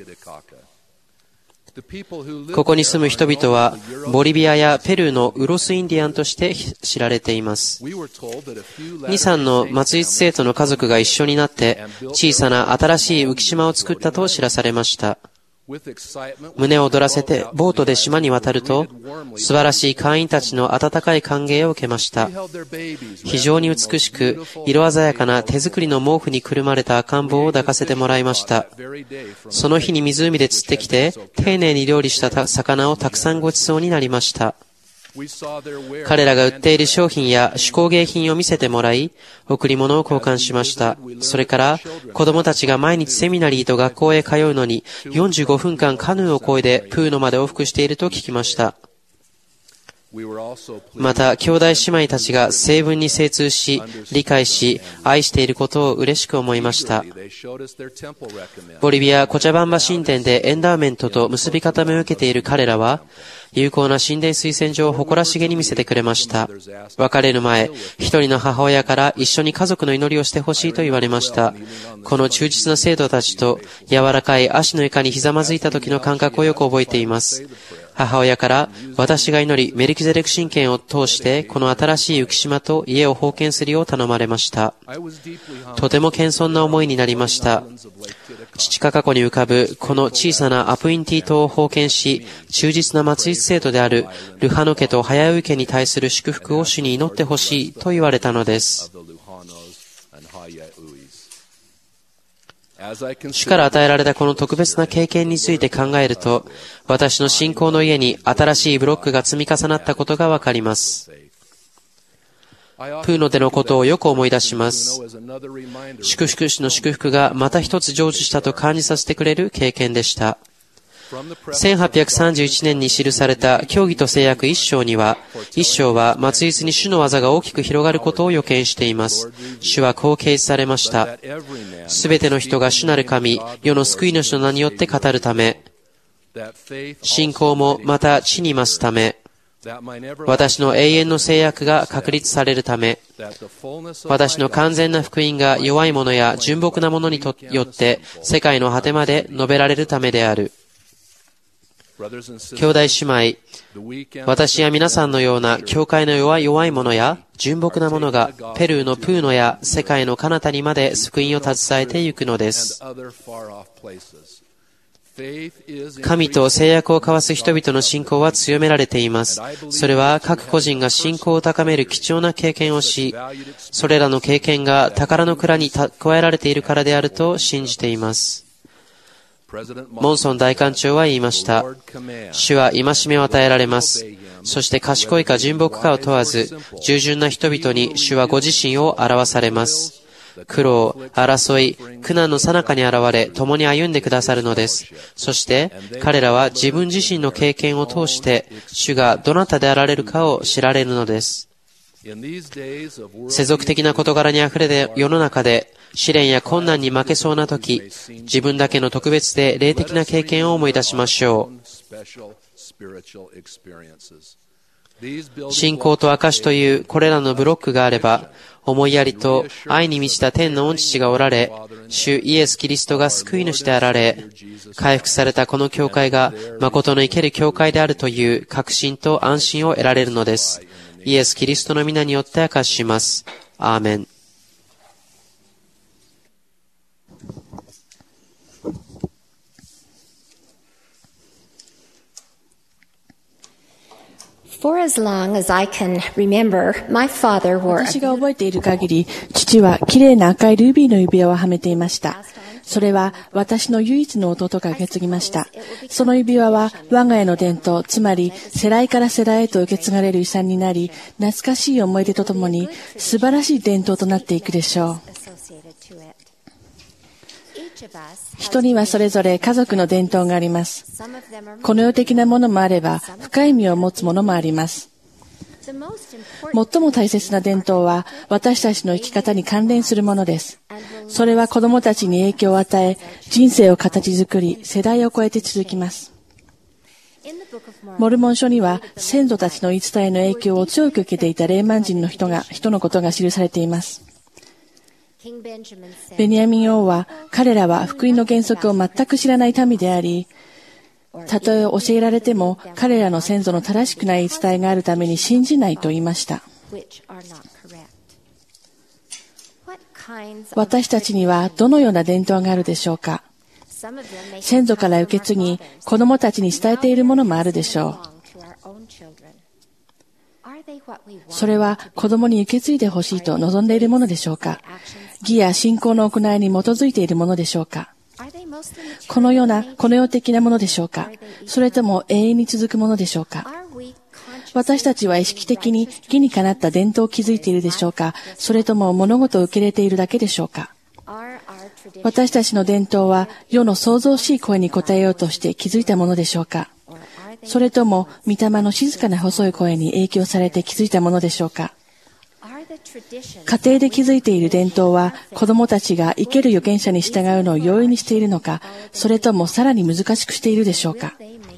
ここに住む人々は、ボリビアやペルーのウロスインディアンとして知られています。2、3の松井生徒の家族が一緒になって、小さな新しい浮島を作ったと知らされました。 胸を躍らせてボートで島に渡ると、素晴らしい会員たちの温かい歓迎を受けました。非常に美しく、色鮮やかな手作りの毛布にくるまれた赤ん坊を抱かせてもらいました。その日に湖で釣ってきて、丁寧に料理した魚をたくさんごちそうになりました。彼らが売っている商品や手工芸品を見せてもらい、贈り物を交換しました。それから、子供たちが毎日セミナリーと学校へ通うのに、45分間カヌーを漕いでプーノまで往復していると聞きました。また、兄弟姉妹たちが成文に精通し、理解し、愛していることを嬉しく思いました。ボリビア・コチャバンバ神殿でエンダーメントと結び固めを受けている彼らは、有効な神殿推薦状を誇らしげに見せてくれました。別れる前、一人の母親から一緒に家族の祈りをしてほしいと言われました。この忠実な生徒たちと柔らかい足の床にひざまずいた時の感覚をよく覚えています。母親から、私が祈り、メルキゼレク神権を通して、この新しい浮島と家を封建するよう頼まれました。とても謙遜な思いになりました。チチカカ湖に浮かぶ、この小さなアプインティ島を封建し、忠実な末裔生徒である、ルハノ家とハヤウ家に対する祝福を主に祈ってほしいと言われたのです。主から与えられたこの特別な経験について考えると、私の信仰の家に新しいブロックが積み重なったことがわかります。プーノでのことをよく思い出します。祝福主の祝福がまた一つ成就したと感じさせてくれる経験でした。1831年に記された教義と制約一章には、一章は末日に主の技が大きく広がることを予見しています。主はこう掲示されました。すべての人が主なる神、世の救い主の名によって語るため、信仰もまた地に増すため、私の永遠の制約が確立されるため、私の完全な福音が弱い者や純朴な者によって世界の果てまで述べられるためである。兄弟姉妹、私や皆さんのような教会の弱い者や純朴な者がペルーのプーノや世界の彼方にまで福音を携えてゆくのです。神と制約を交わす人々の信仰は強められています。それは各個人が信仰を高める貴重な経験をし、それらの経験が宝の蔵に加えられているからであると信じています。モンソン大官長は言いました。主は戒めを与えられます。そして賢いか純朴かを問わず、従順な人々に主はご自身を表されます。苦労、争い、苦難の最中に現れ、共に歩んでくださるのです。そして、彼らは自分自身の経験を通して、主がどなたであられるかを知られるのです。世俗的な事柄にあふれた世の中で、試練や困難に負けそうなとき、自分だけの特別で霊的な経験を思い出しましょう。信仰と証というこれらのブロックがあれば、思いやりと愛に満ちた天の御父がおられ、主イエス・キリストが救い主であられ、回復されたこの教会が誠の生ける教会であるという確信と安心を得られるのです。イエス・キリストの皆によって明かします。アーメン。 私が覚えている限り、父は綺麗な赤いルビーの指輪をはめていました。それは私の唯一の弟が受け継ぎました。その指輪は我が家の伝統、つまり世代から世代へと受け継がれる遺産になり、懐かしい思い出とともに素晴らしい伝統となっていくでしょう。人にはそれぞれ家族の伝統があります。この世的なものもあれば、深い意味を持つものもあります。最も大切な伝統は、私たちの生き方に関連するものです。それは子供たちに影響を与え、人生を形作り、世代を超えて続きます。モルモン書には、先祖たちの言い伝えの影響を強く受けていたレーマン人の人のことが記されています。ベニヤミン王は、彼らは福音の原則を全く知らない民であり、たとえ教えられても彼らの先祖の正しくない言い伝えがあるために信じないと言いました。私たちにはどのような伝統があるでしょうか。 先祖から受け継ぎ、子供たちに伝えているものもあるでしょう。それは子供に受け継いでほしいと望んでいるものでしょうか？義や信仰の行いに基づいているものでしょうか？この世的なものでしょうか？それとも永遠に続くものでしょうか？私たちは意識的に義にかなった伝統を築いているでしょうか？それとも物事を受け入れているだけでしょうか？私たちの伝統は世の創造しい声に応えようとして築いたものでしょうか？それとも御霊の静かな細い声に影響されて築いたものでしょうか？家庭で築いている伝統は子供たちが生ける預言者に従うのを容易にしているのか、それともさらに難しくしているでしょうか？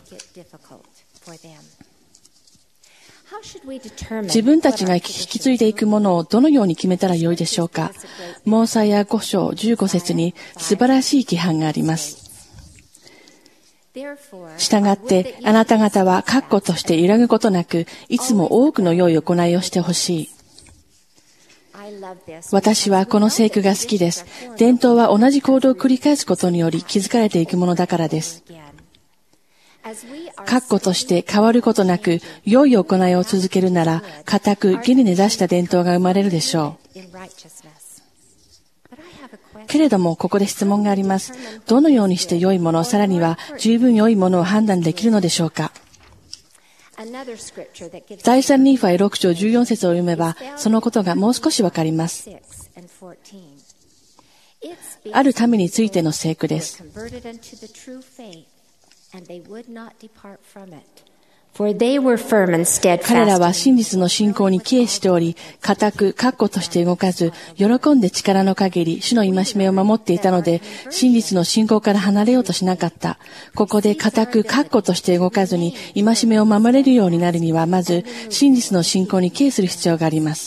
自分たちが引き継いでいくものをどのように決めたらよいでしょうか？モーサヤ5章15節に素晴らしい規範があります。したがってあなた方は確固として揺らぐことなく、いつも多くの良い行いをしてほしい。私はこの聖句が好きです。伝統は同じ行動を繰り返すことにより築かれていくものだからです。確固として変わることなく良い行いを続けるなら、固く義に根ざした伝統が生まれるでしょう。けれどもここで質問があります。どのようにして良いもの、さらには十分良いものを判断できるのでしょうか？第3ニーファイ6章14節を読めばそのことがもう少しわかります。ある民についての聖句です。彼らは真実の信仰に帰依しており、固く確固として動かず、喜んで力の限り主の戒めを守っていたので、真実の信仰から離れようとしなかった。ここで固く確固として動かずに戒めを守れるようになるには、まず真実の信仰に帰依する必要があります。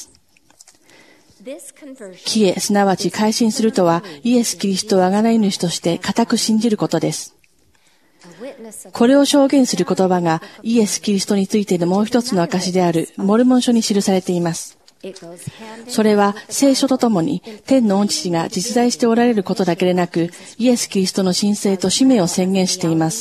帰依、すなわち改心するとは、イエス・キリストを贖い主として固く信じることです。これを証言する言葉がイエス・キリストについてのもう一つの証であるモルモン書に記されています。それは聖書とともに天の御父が実在しておられることだけでなく、イエス・キリストの神聖と使命を宣言しています。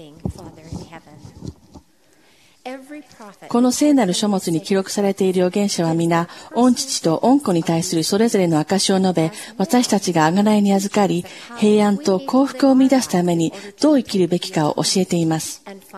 この聖なる書物に記録されている預言者は皆、御父と御子に対するそれぞれの証しを述べ、私たちが贖いに預かり、平安と幸福を見出すためにどう生きるべきかを教えています。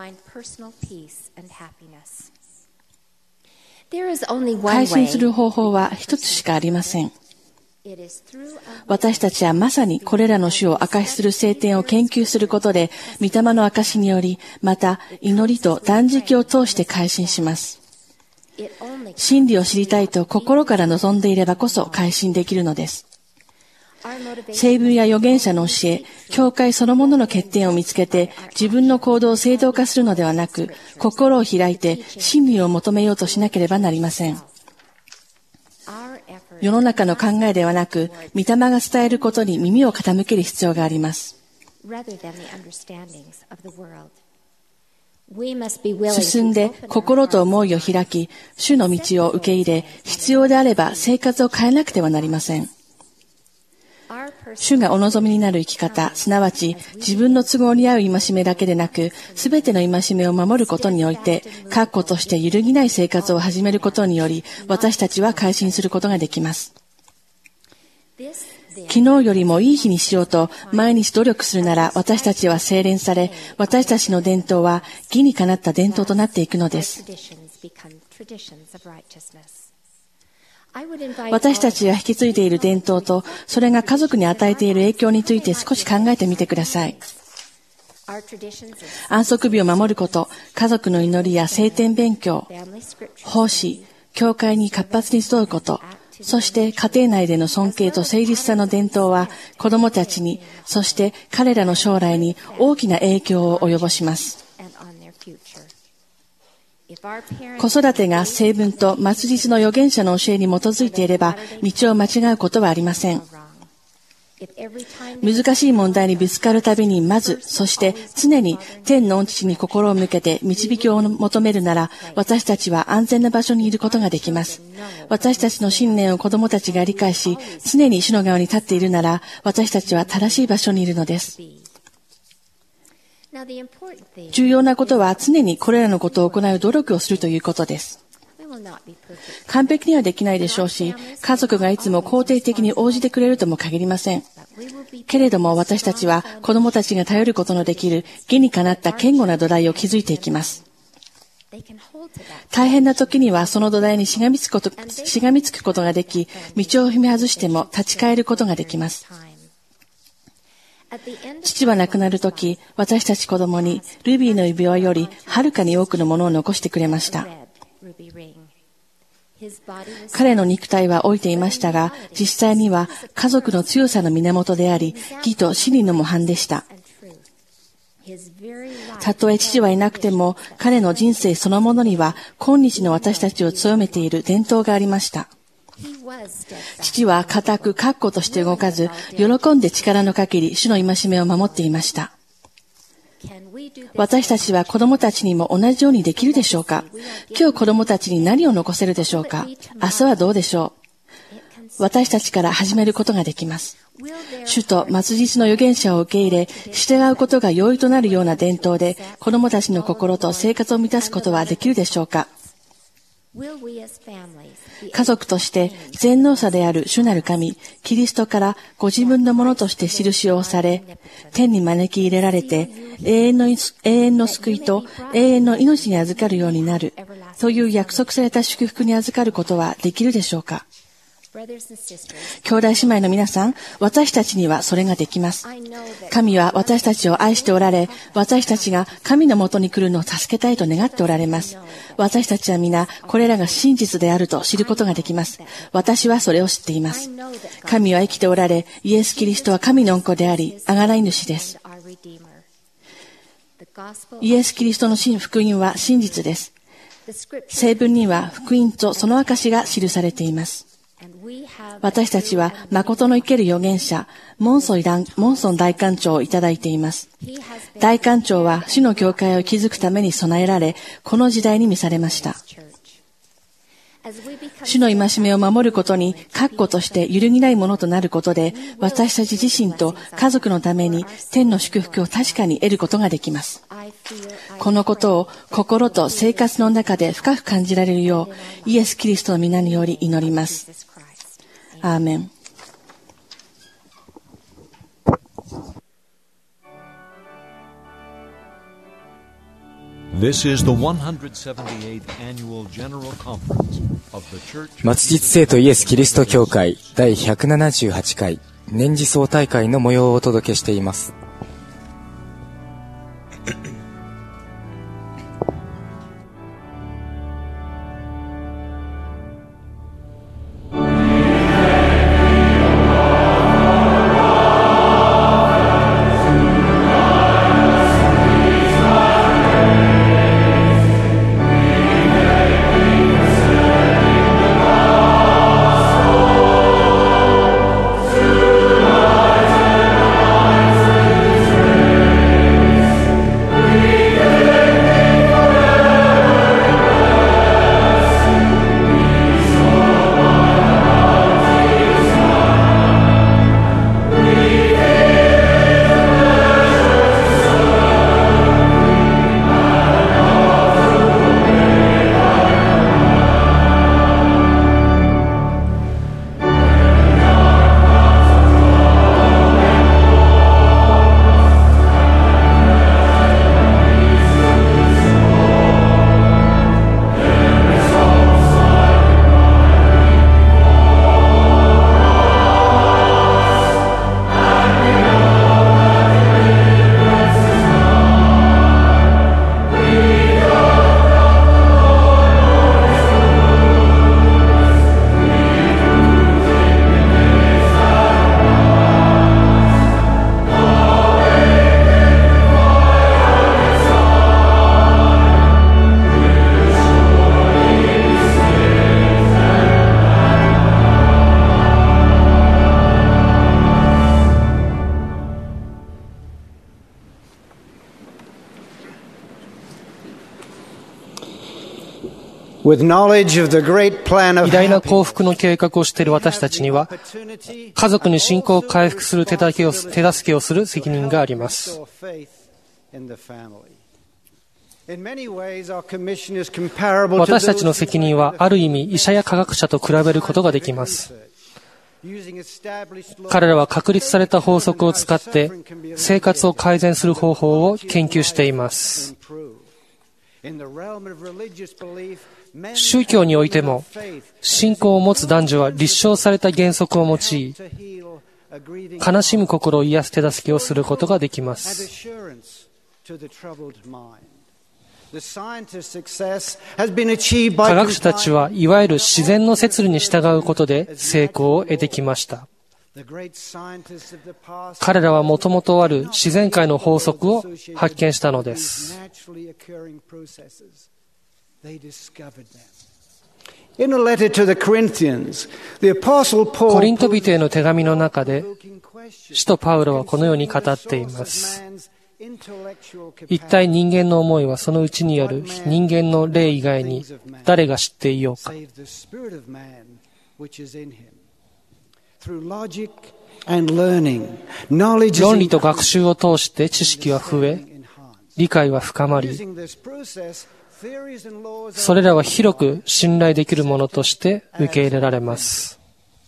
改心する方法は一つしかありません。私たちはまさにこれらの主を証しする聖典を研究することで、御霊の証しにより、また祈りと断食を通して改心します。真理を知りたいと心から望んでいればこそ改心できるのです。聖文や預言者の教え、教会そのものの欠点を見つけて自分の行動を正当化するのではなく、心を開いて真理を求めようとしなければなりません。世の中の考えではなく、御霊が伝えることに耳を傾ける必要があります。進んで心と思いを開き、主の道を受け入れ、必要であれば生活を変えなくてはなりません。主がお望みになる生き方、すなわち自分の都合に合う戒めだけでなく、すべての戒めを守ることにおいて、確固として揺るぎない生活を始めることにより、私たちは改心することができます。昨日よりもいい日にしようと毎日努力するなら、私たちは精錬され、私たちの伝統は義にかなった伝統となっていくのです。私たちが引き継いでいる伝統と、それが家族に与えている影響について少し考えてみてください。安息日を守ること、家族の祈りや聖典勉強、奉仕、教会に活発に集うこと、そして家庭内での尊敬と誠実さの伝統は、子供たちに、そして彼らの将来に大きな影響を及ぼします。子育てが聖文と末日の預言者の教えに基づいていれば、道を間違うことはありません。難しい問題にぶつかるたびに、まず、そして常に天の御父に心を向けて導きを求めるなら、私たちは安全な場所にいることができます。私たちの信念を子供たちが理解し、常に主の側に立っているなら、私たちは正しい場所にいるのです。 重要なことは常にこれらのことを行う努力をするということです。完璧にはできないでしょうし、家族がいつも肯定的に応じてくれるとも限りません。けれども私たちは子供たちが頼ることのできる義にかなった堅固な土台を築いていきます。大変な時にはその土台にしがみつくことができ、道を踏み外しても立ち返ることができます。父は亡くなるとき、私たち子供にルビーの指輪よりはるかに多くのものを残してくれました。彼の肉体は老いていましたが、実際には家族の強さの源であり、義と真理の模範でした。たとえ父はいなくても、彼の人生そのものには今日の私たちを強めている伝統がありました。父は固く確固として動かず、喜んで力の限り主の戒めを守っていました。私たちは子供たちにも同じようにできるでしょうか？今日子供たちに何を残せるでしょうか？明日はどうでしょう？私たちから始めることができます。主と末日の預言者を受け入れ、従うことが容易となるような伝統で、子供たちの心と生活を満たすことはできるでしょうか？家族として全能者である主なる神、キリストからご自分のものとして印を押され、天に招き入れられて、永遠の救いと永遠の命に預かるようになるという約束された祝福に預かることはできるでしょうか？兄弟姉妹の皆さん、私たちにはそれができます。神は私たちを愛しておられ、私たちが神のもとに来るのを助けたいと願っておられます。私たちは皆、これらが真実であると知ることができます。私はそれを知っています。神は生きておられ、イエス・キリストは神の御子であり、贖い主です。イエス・キリストの福音は真実です。聖文には福音とその証が記されています。私たちは誠の生ける預言者、モンソン大官長をいただいています。大官長は主の教会を築くために備えられ、この時代に召されました。主の戒めを守ることに確固として揺るぎないものとなることで、私たち自身と家族のために天の祝福を確かに得ることができます。このことを心と生活の中で深く感じられるよう、イエス・キリストの皆により祈ります。アーメン。 This is the 178th Annual General Conference of the Church. 末日聖徒イエス・キリスト教会第178回年次総大会の模様をお届けしています。 偉大な幸福の計画をしている私たちには、家族に信仰を回復する手助けをする責任があります。 私たちの責任はある意味医者や科学者と比べることができます。彼らは確立された法則を使って生活を改善する方法を研究しています。宗教においても信仰を持つ男女は立証された原則を用い、悲しむ心を癒す手助けをすることができます。科学者たちはいわゆる自然の摂理に従うことで成功を得てきました。彼らはもともとある自然界の法則を発見したのです。コリント人への手紙の中で、使徒パウロはこのように語っています。一体人間の思いはそのうちにある人間の霊以外に誰が知っていようか。論理と学習を通して知識は増え、理解は深まり、それらは広く信頼できるものとして受け入れられます。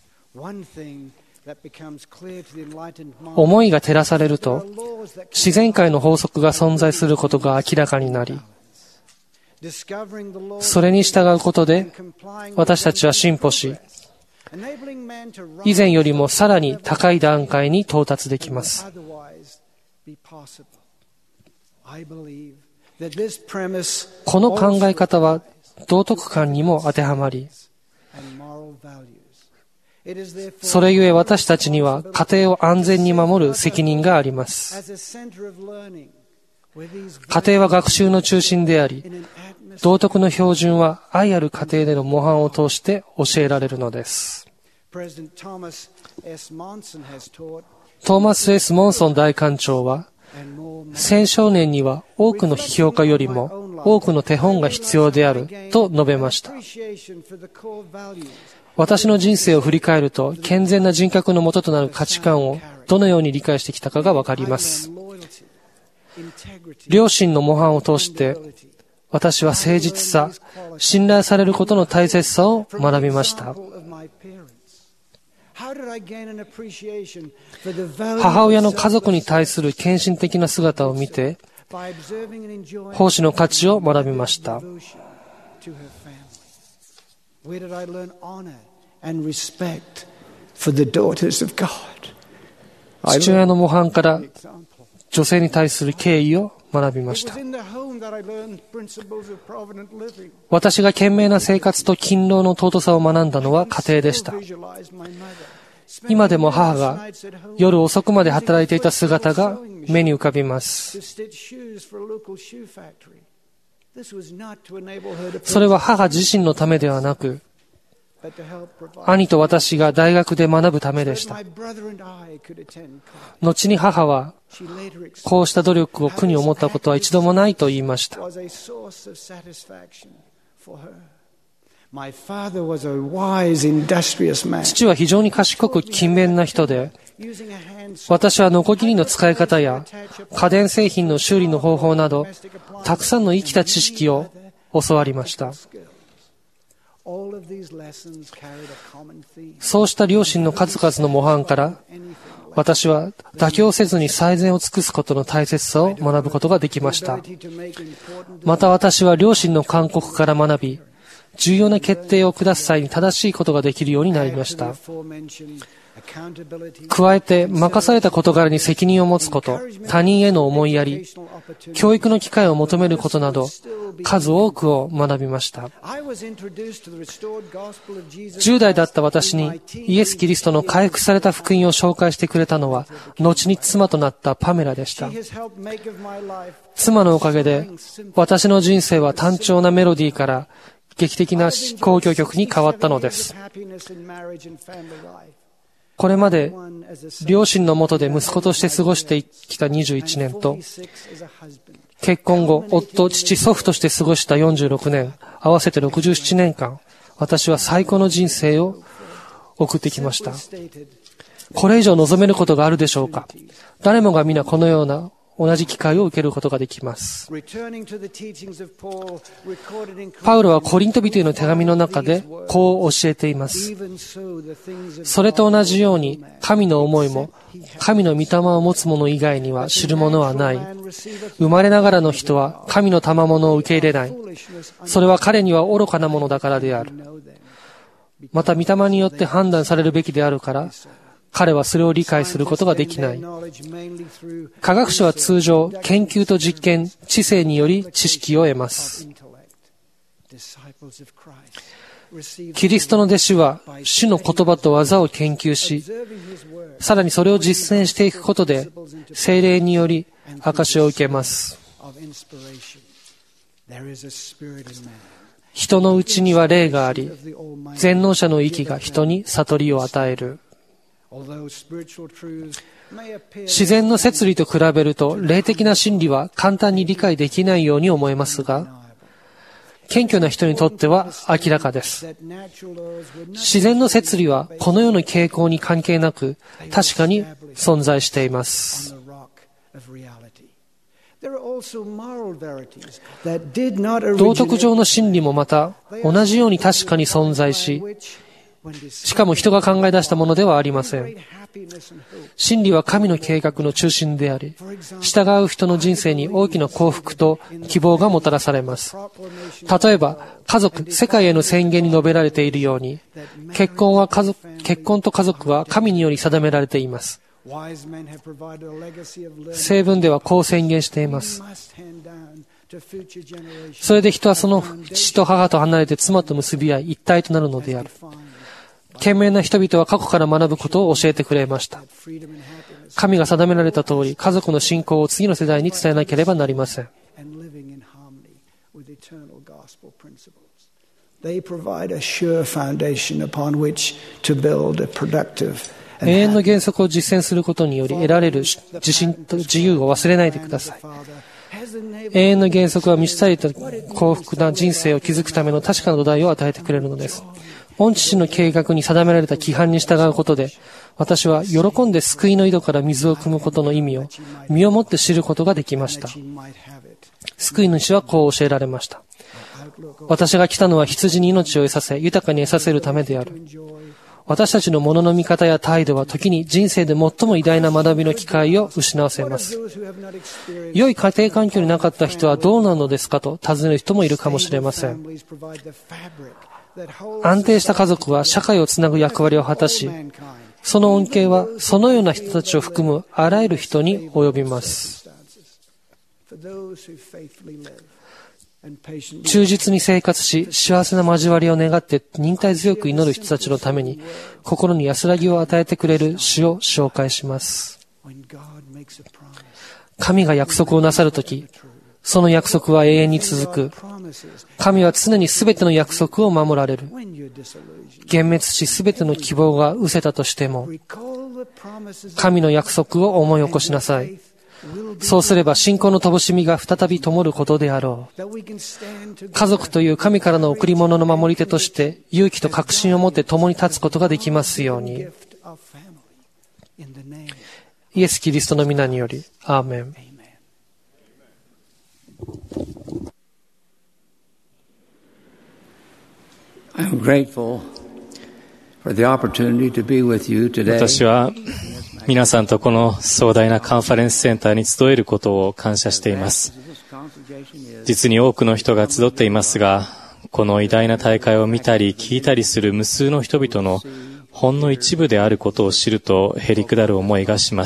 思いが照らされると、自然界の法則が存在することが明らかになり、それに従うことで私たちは進歩し、以前よりもさらに高い段階に到達できます。この考え方は道徳観にも当てはまり、それゆえ私たちには家庭を安全に守る責任があります。家庭は学習の中心であり、道徳の標準は愛ある家庭での模範を通して教えられるのです。トーマス・ S ・モンソン大官長は、青少年には多くの批評家よりも多くの手本が必要であると述べました。私の人生を振り返ると、健全な人格の元となる価値観をどのように理解してきたかがわかります。良心の模範を通して、私は誠実さ、信頼されることの大切さを学びました。母親の家族に対する献身的な姿を見て、奉仕の価値を学びました。父親の模範から女性に対する敬意を学びました。私が賢明な生活と勤労の尊さを学んだのは家庭でした。今でも母が夜遅くまで働いていた姿が目に浮かびます。それは母自身のためではなく、兄と私が大学で学ぶためでした。後に母は、こうした努力を苦に思ったことは一度もないと言いました。父は非常に賢く勤勉な人で、私はノコギリの使い方や家電製品の修理の方法など、たくさんの生きた知識を教わりました。そうした両親の数々の模範から、私は妥協せずに最善を尽くすことの大切さを学ぶことができました。また私は両親の勧告から学び、重要な決定を下す際に正しいことができるようになりました。加えて、任された事柄に責任を持つこと、他人への思いやり、教育の機会を求めることなど、数多くを学びました。10代だった私にイエス・キリストの回復された福音を紹介してくれたのは、後に妻となったパメラでした。妻のおかげで、私の人生は単調なメロディーから劇的な交響曲に変わったのです。これまで両親の下で息子として過ごしてきた21年と、結婚後、夫、父、祖父として過ごした46年、合わせて67年間、私は最高の人生を送ってきました。これ以上望めることがあるでしょうか。誰もが皆このような同じ機会を受けることができます。パウロはコリント人への手紙の中でこう教えています。それと同じように神の思いも神の御霊を持つ者以外には知るものはない。生まれながらの人は神の賜物を受け入れない。それは彼には愚かなものだからである。また御霊によって判断されるべきであるから彼はそれを理解することができない。科学者は通常、研究と実験、知性により知識を得ます。キリストの弟子は、主の言葉と技を研究し、さらにそれを実践していくことで、聖霊により証を受けます。人のうちには霊があり、全能者の息が人に悟りを与える。自然の摂理と比べると霊的な真理は簡単に理解できないように思えますが、謙虚な人にとっては明らかです。自然の摂理はこの世の傾向に関係なく確かに存在しています。道徳上の真理もまた同じように確かに存在し、しかも人が考え出したものではありません。真理は神の計画の中心であり、従う人の人生に大きな幸福と希望がもたらされます。例えば、世界への宣言に述べられているように、結婚と家族は神により定められています。聖文ではこう宣言しています。それで人はその父と母と離れて妻と結び合い一体となるのである。賢明な人々は過去から学ぶことを教えてくれました。神が定められた通り、家族の信仰を次の世代に伝えなければなりません。永遠の原則を実践することにより得られる自信と自由を忘れないでください。永遠の原則は満ち足りた幸福な人生を築くための確かな土台を与えてくれるのです。御父の計画に定められた規範に従うことで、私は喜んで救いの井戸から水を汲むことの意味を身をもって知ることができました。救い主はこう教えられました。私が来たのは羊に命を得させ、豊かに得させるためである。私たちの物の見方や態度は時に人生で最も偉大な学びの機会を失わせます。良い家庭環境になかった人はどうなのですかと尋ねる人もいるかもしれません。安定した家族は社会をつなぐ役割を果たし、その恩恵はそのような人たちを含むあらゆる人に及びます。忠実に生活し、幸せな交わりを願って忍耐強く祈る人たちのために、心に安らぎを与えてくれる主を紹介します。神が約束をなさるとき、その約束は永遠に続く。神は常にすべての約束を守られる。幻滅しすべての希望が失せたとしても、神の約束を思い起こしなさい。そうすれば信仰の灯火が再び灯ることであろう。家族という神からの贈り物の守り手として勇気と確信を持って共に立つことができますように。イエス・キリストの皆により、アーメン。 私は皆さんとこの壮大なカンファレンスセンターに集えることを感謝しています。実に多くの人が集っていますが、この偉大な大会を見たり聞いたりする無数の人々のほんの一部であることを知るとへりくだる思いがします。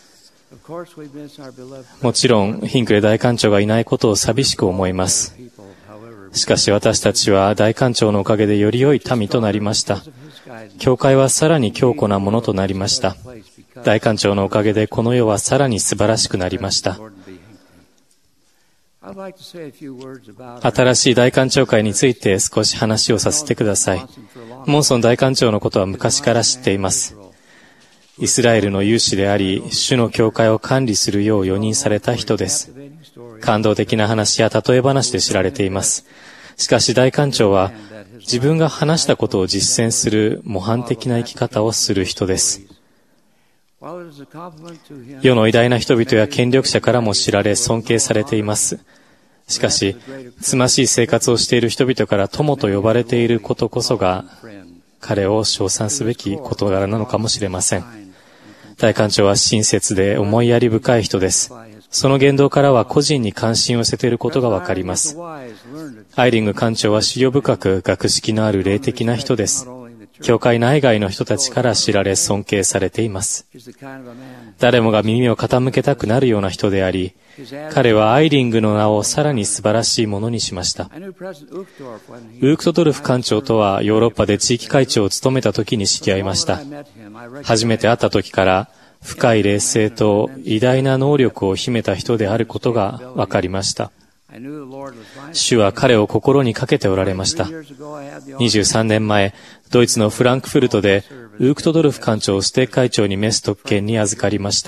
もちろんヒンクレ大館長がいないことを寂しく思います。しかし私たちは大館長のおかげでより良い民となりました。教会はさらに強固なものとなりました。大館長のおかげでこの世はさらに素晴らしくなりました。新しい大館長会について少し話をさせてください。モンソン大館長のことは昔から知っています。イスラエルの有志であり、主の教会を管理するよう預任された人です。感動的な話や例え話で知られています。しかし大館長は自分が話したことを実践する模範的な生き方をする人です。 世の偉大な人々や権力者からも知られ尊敬されています。しかし、つましい生活をしている人々から友と呼ばれていることこそが、彼を称賛すべき事柄なのかもしれません。大官長は親切で思いやり深い人です。その言動からは個人に関心を寄せていることがわかります。アイリング官長は思慮深く学識のある霊的な人です。教会内外の人たちから知られ尊敬されています。誰もが耳を傾けたくなるような人であり、彼はアイリングの名をさらに素晴らしいものにしました。ウークトドルフ官長とはヨーロッパで地域会長を務めた時に知り合いました。初めて会った時から深い霊性と偉大な能力を秘めた人であることが分かりました。主は彼を心にかけておられました。23年前、ドイツのフランクフルトでウークトドルフ官長をステーク会長に召す特権に預かりました。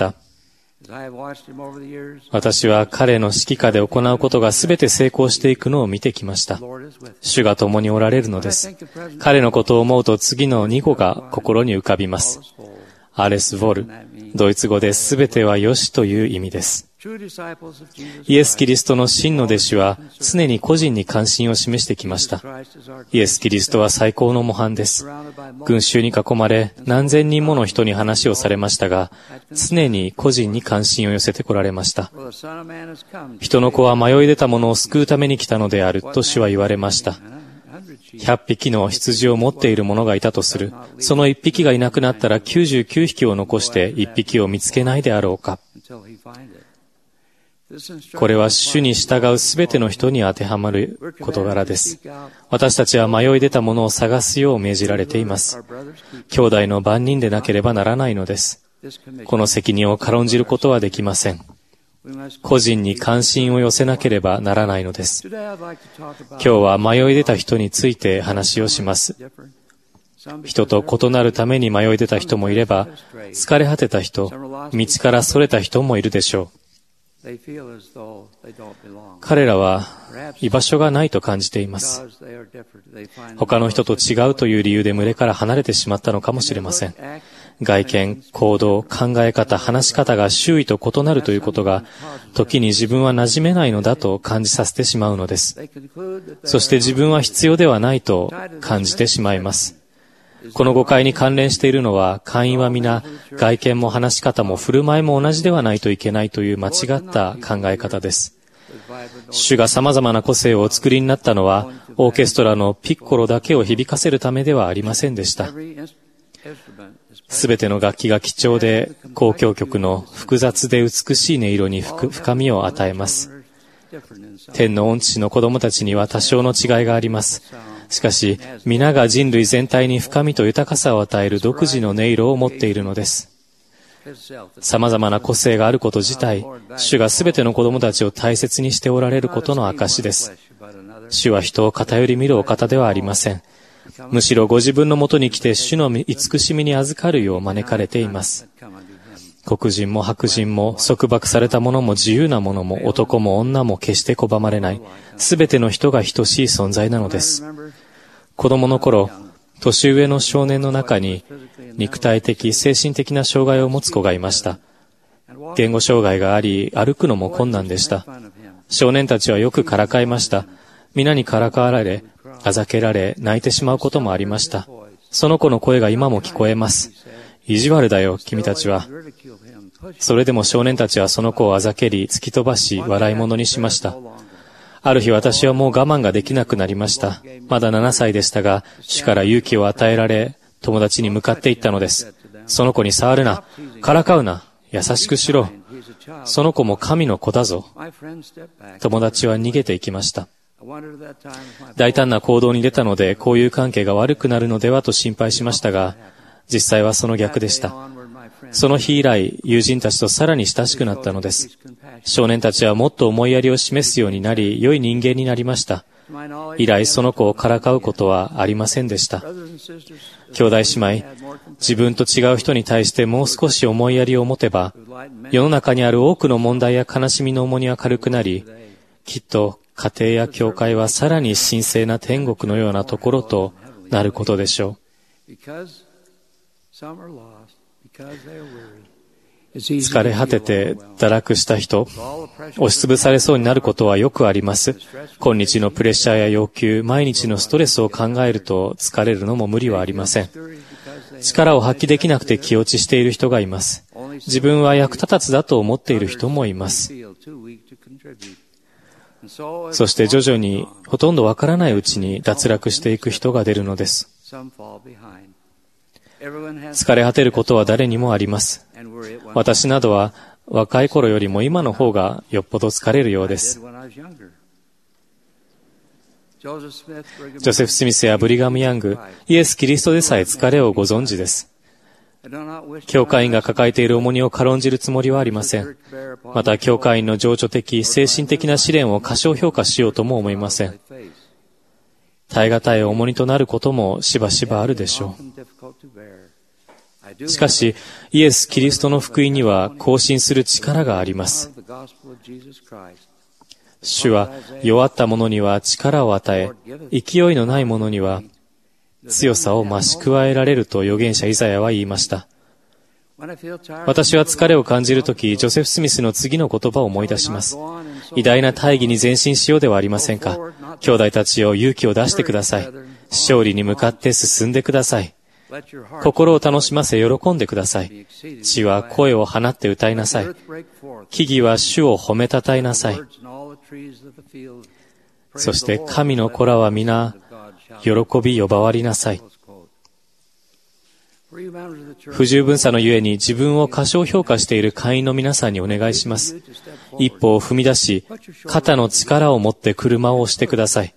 私は彼の指揮下で行うことが全て成功していくのを見てきました。主が共におられるのです。彼のことを思うと次の2語が心に浮かびます。アレス・ヴォル、ドイツ語で全てはよしという意味です。イエス・キリストの真の弟子は常に個人に関心を示してきました。イエス・キリストは最高の模範です。群衆に囲まれ何千人もの人に話をされましたが、常に個人に関心を寄せてこられました。人の子は迷い出た者を救うために来たのであると主は言われました。100匹の羊を持っている者がいたとする。その1匹がいなくなったら99匹を残して1匹を見つけないであろうか。これは主に従うすべての人に当てはまる事柄です。私たちは迷い出たものを探すよう命じられています。兄弟の番人でなければならないのです。この責任を軽んじることはできません。個人に関心を寄せなければならないのです。今日は迷い出た人について話をします。人と異なるために迷い出た人もいれば、疲れ果てた人、道からそれた人もいるでしょう。彼らは居場所がないと感じています。他の人と違うという理由で群れから離れてしまったのかもしれません。外見、行動、考え方、話し方が周囲と異なるということが、時に自分は馴染めないのだと感じさせてしまうのです。そして自分は必要ではないと感じてしまいます。この誤解に関連しているのは、会員は皆、外見も話し方も振る舞いも同じではないといけないという間違った考え方です。主が様々な個性をお作りになったのは、オーケストラのピッコロだけを響かせるためではありませんでした。すべての楽器が貴重で、交響曲の複雑で美しい音色に深みを与えます。天の御父の子供たちには多少の違いがあります。しかし、皆が人類全体に深みと豊かさを与える独自の音色を持っているのです。様々な個性があること自体、主がすべての子供たちを大切にしておられることの証です。主は人を偏り見るお方ではありません。むしろご自分のもとに来て主の慈しみに預かるよう招かれています。黒人も白人も束縛された者も自由な者も男も女も決して拒まれない、すべての人が等しい存在なのです。子供の頃、年上の少年の中に肉体的、精神的な障害を持つ子がいました。言語障害があり、歩くのも困難でした。少年たちはよくからかいました。皆にからかわれ、あざけられ、泣いてしまうこともありました。その子の声が今も聞こえます。意地悪だよ、君たちは。それでも少年たちはその子をあざけり、突き飛ばし、笑い物にしました。ある日私はもう我慢ができなくなりました。まだ7歳でしたが、主から勇気を与えられ、友達に向かっていったのです。その子に触るな、からかうな、優しくしろ。その子も神の子だぞ。友達は逃げていきました。大胆な行動に出たので、交友関係が悪くなるのではと心配しましたが、実際はその逆でした。その日以来、友人たちとさらに親しくなったのです。少年たちはもっと思いやりを示すようになり、良い人間になりました。以来、その子をからかうことはありませんでした。兄弟姉妹、自分と違う人に対してもう少し思いやりを持てば、世の中にある多くの問題や悲しみの重荷は軽くなり、きっと家庭や教会はさらに神聖な天国のようなところとなることでしょう。 疲れ果てて堕落した人、押しつぶされそうになることはよくあります。今日のプレッシャーや要求、毎日のストレスを考えると疲れるのも無理はありません。力を発揮できなくて気落ちしている人がいます。自分は役立たずだと思っている人もいます。そして徐々にほとんどわからないうちに脱落していく人が出るのです。疲れ果てることは誰にもあります。私などは若い頃よりも今の方がよっぽど疲れるようです。ジョセフ・スミスやブリガム・ヤング、イエス・キリストでさえ疲れをご存知です。教会員が抱えている重荷を軽んじるつもりはありません。また教会員の情緒的、精神的な試練を過小評価しようとも思いません。耐え難い重荷となることもしばしばあるでしょう。しかし、イエス・キリストの福音には更新する力があります。主は弱った者には力を与え、勢いのない者には強さを増し加えられると預言者イザヤは言いました。私は疲れを感じるとき、ジョセフ・スミスの次の言葉を思い出します。偉大な大義に前進しようではありませんか。兄弟たちを勇気を出してください。勝利に向かって進んでください。心を楽しませ喜んでください。地は声を放って歌いなさい。木々は主を褒めたたえなさい。そして神の子らは皆、喜び呼ばわりなさい。不十分さのゆえに自分を過小評価している会員の皆さんにお願いします。一歩を踏み出し、肩の力を持って車を押してください。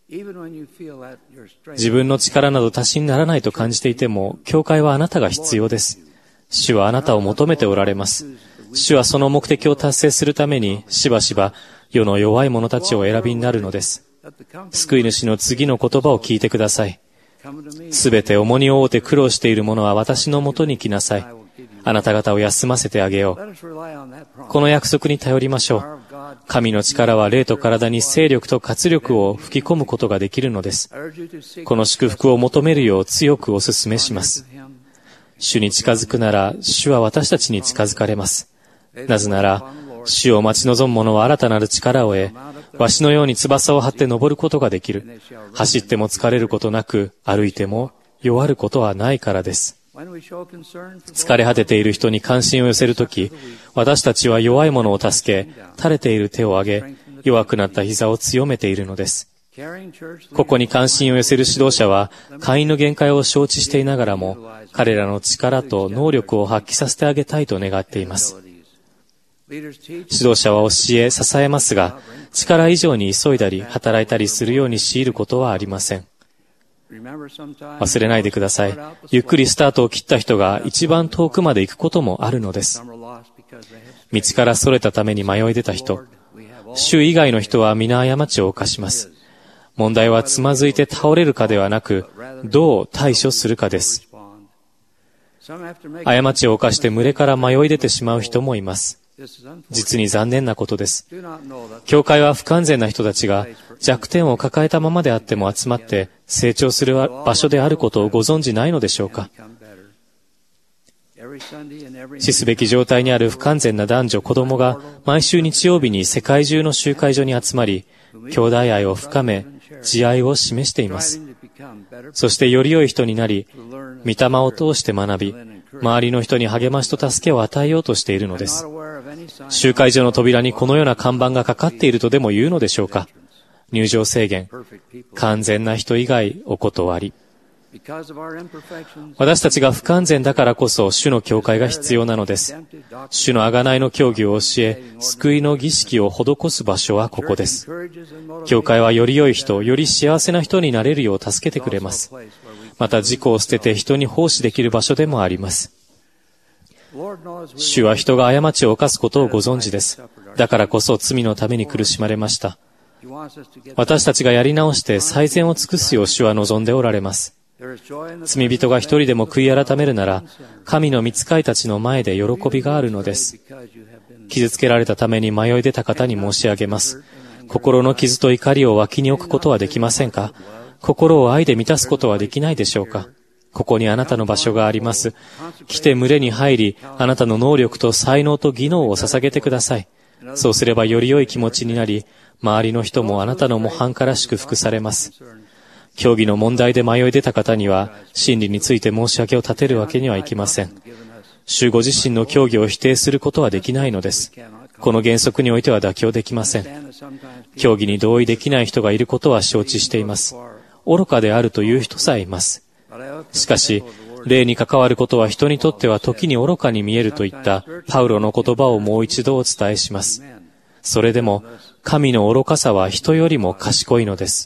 自分の力など足しにならないと感じていても、教会はあなたが必要です。主はあなたを求めておられます。主はその目的を達成するために、しばしば世の弱い者たちをお選びになるのです。救い主の次の言葉を聞いてください。すべて重荷を負うて苦労している者は私のもとに来なさい。あなた方を休ませてあげよう。この約束に頼りましょう。神の力は霊と体に精力と活力を吹き込むことができるのです。この祝福を求めるよう強くお勧めします。主に近づくなら、主は私たちに近づかれます。なぜなら、主を待ち望む者は新たなる力を得、わしのように翼を張って登ることができる。走っても疲れることなく、歩いても弱ることはないからです。疲れ果てている人に関心を寄せるとき、私たちは弱い者を助け、垂れている手を挙げ、弱くなった膝を強めているのです。ここに関心を寄せる指導者は、会員の限界を承知していながらも、彼らの力と能力を発揮させてあげたいと願っています。指導者は教え、支えますが、力以上に急いだり、働いたりするように強いることはありません。忘れないでください。ゆっくりスタートを切った人が一番遠くまで行くこともあるのです。道からそれたために迷い出た人、主以外の人は皆過ちを犯します。問題はつまずいて倒れるかではなく、どう対処するかです。過ちを犯して群れから迷い出てしまう人もいます。実に残念なことです。教会は不完全な人たちが弱点を抱えたままであっても集まって成長する場所であることをご存じないのでしょうか。死すべき状態にある不完全な男女、子供が毎週日曜日に世界中の集会所に集まり、兄弟愛を深め、慈愛を示しています。そしてより良い人になり、御霊を通して学び、周りの人に励ましと助けを与えようとしているのです。集会所の扉にこのような看板がかかっているとでも言うのでしょうか。入場制限、完全な人以外お断り。私たちが不完全だからこそ主の教会が必要なのです。主の贖いの教義を教え、救いの儀式を施す場所はここです。教会はより良い人、より幸せな人になれるよう助けてくれます。また自己を捨てて人に奉仕できる場所でもあります。主は人が過ちを犯すことをご存知です。だからこそ罪のために苦しまれました。私たちがやり直して最善を尽くすよう主は望んでおられます。罪人が一人でも悔い改めるなら、神の御使いたちの前で喜びがあるのです。傷つけられたために迷い出た方に申し上げます。心の傷と怒りを脇に置くことはできませんか？心を愛で満たすことはできないでしょうか？ ここにあなたの場所があります。来て群れに入り、あなたの能力と才能と技能を捧げてください。そうすればより良い気持ちになり、周りの人もあなたの模範から祝福されます。教義の問題で迷い出た方には、真理について申し訳を立てるわけにはいきません。主ご自身の教義を否定することはできないのです。この原則においては妥協できません。教義に同意できない人がいることは承知しています。愚かであるという人さえいます。しかし、霊に関わることは人にとっては時に愚かに見えるといったパウロの言葉をもう一度お伝えします。それでも、神の愚かさは人よりも賢いのです。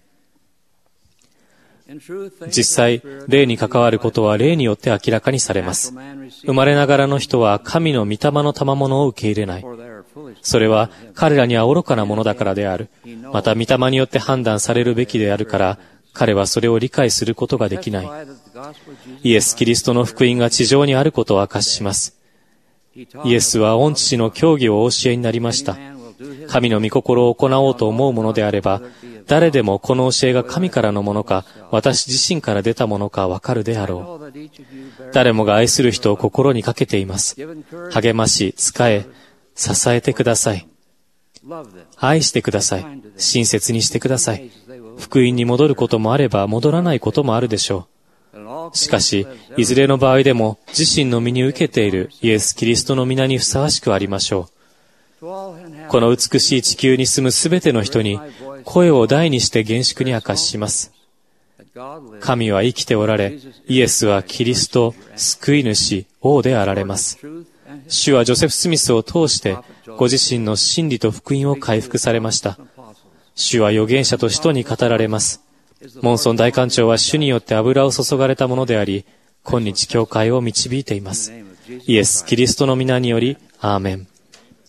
実際、霊に関わることは霊によって明らかにされます。生まれながらの人は神の御霊の賜物を受け入れない。それは彼らには愚かなものだからである。また御霊によって判断されるべきであるから、彼はそれを理解することができない。イエス・キリストの福音が地上にあることを明かします。イエスは御父の教義をお教えになりました。神の御心を行おうと思うものであれば、誰でもこの教えが神からのものか、私自身から出たものかわかるであろう。誰もが愛する人を心にかけています。励まし、仕え、支えてください。愛してください。親切にしてください。福音に戻ることもあれば戻らないこともあるでしょう。しかし、いずれの場合でも自身の身に受けているイエス・キリストの皆にふさわしくありましょう。この美しい地球に住むすべての人に声を大にして厳粛に明かしします。神は生きておられ、イエスはキリスト、救い主、王であられます。主はジョセフ・スミスを通してご自身の真理と福音を回復されました。主は預言者と使徒に語られます。モンソン大官長は主によって油を注がれたものであり、今日教会を導いています。イエス・キリストの皆により、アーメン。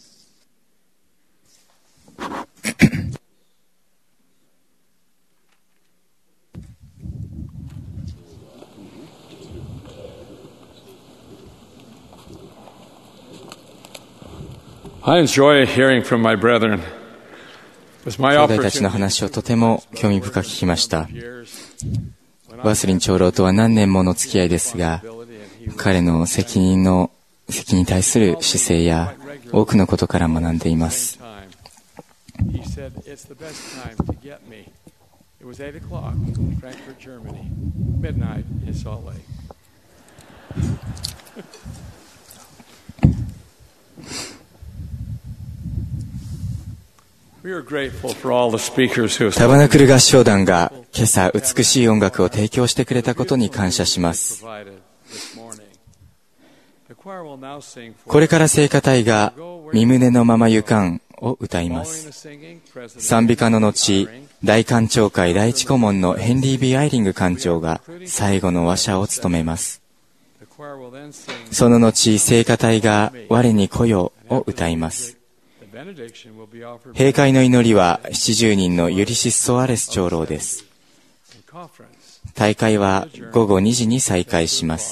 I enjoy hearing from my brethren. 兄弟たちの話をとても興味深く聞きました。ワースリン長老とは何年もの付き合いですが、彼の責任に対する姿勢や多くのことから学んでいます。タバナクル合唱団が今朝美しい音楽を提供してくれたことに感謝します。これから聖歌隊が身胸のまま行かんを歌います。賛美歌の後、大官庁会第一顧問のヘンリー・ビー・アイリング官長が最後の話者を務めます。その後、聖歌隊が我に来よを歌います。閉会の祈りは70人のユリシス・ソアレス長老です。大会は午後2時に再開します。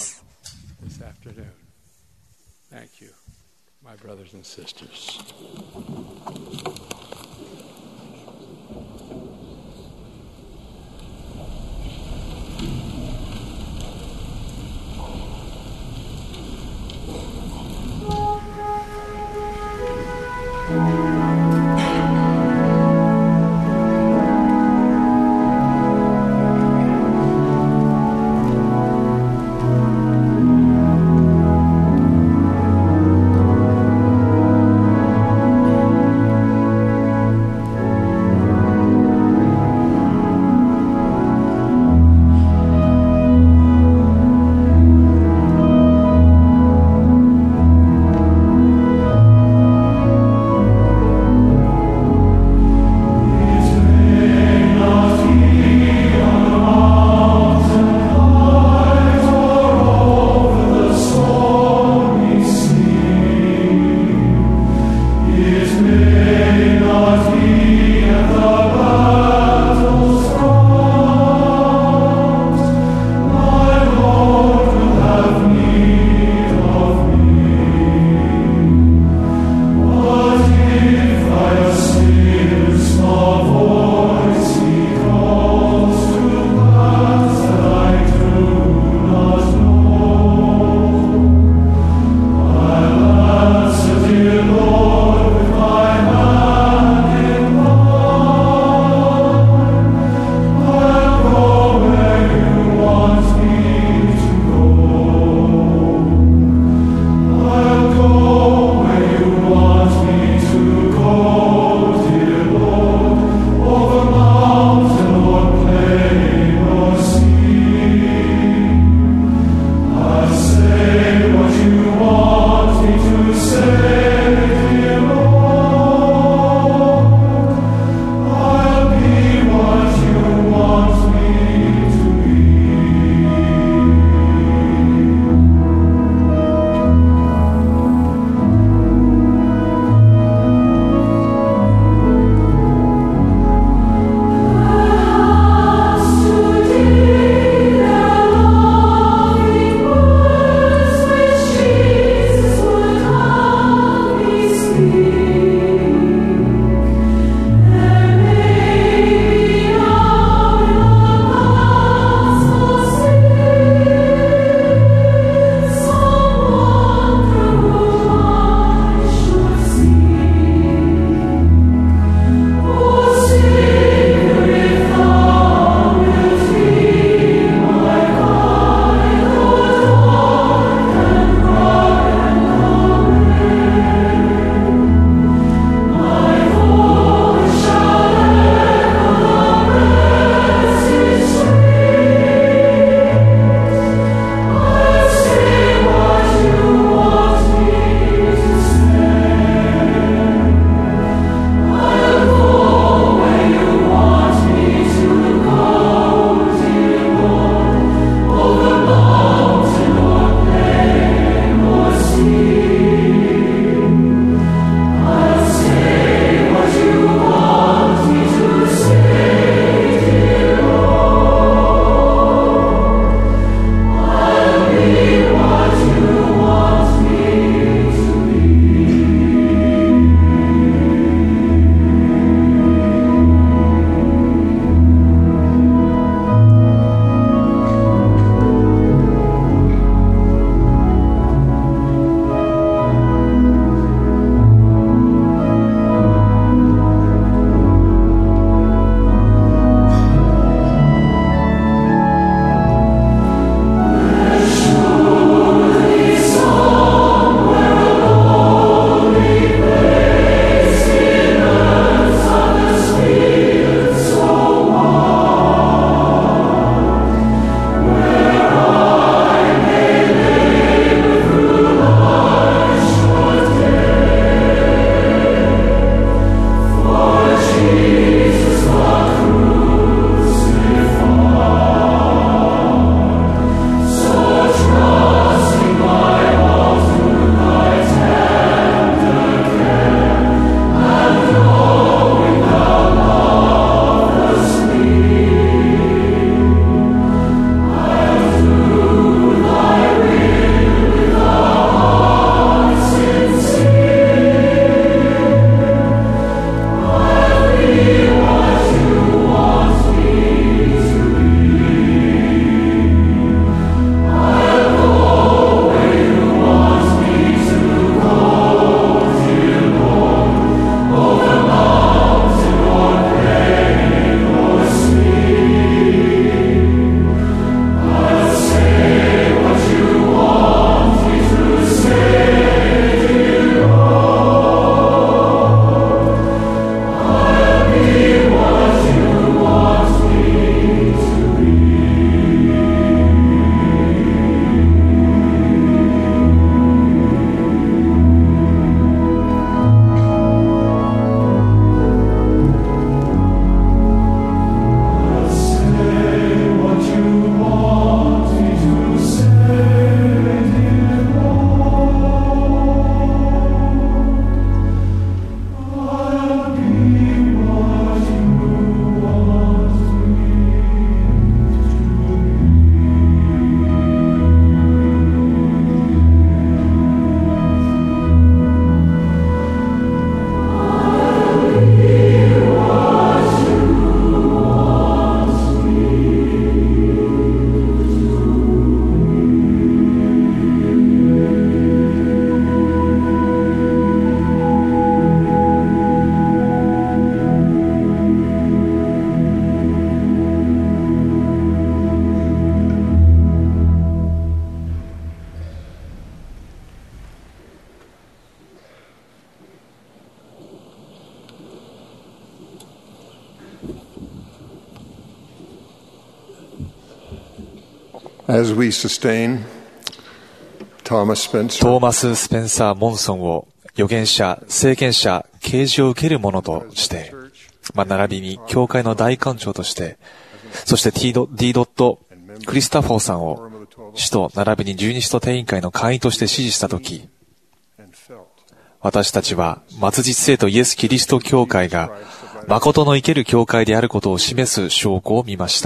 As we sustain Thomas トーマス・スペンサー・モンソンを預言者、聖権者、啓示を受ける者として、並びに教会の大官長として、そして D. クリスタフォーさんを使徒並びに十二使徒定員会の会員として支持したとき、私たちは末日聖徒イエス・キリスト教会が誠の生ける教会であることを示す証拠を見ました。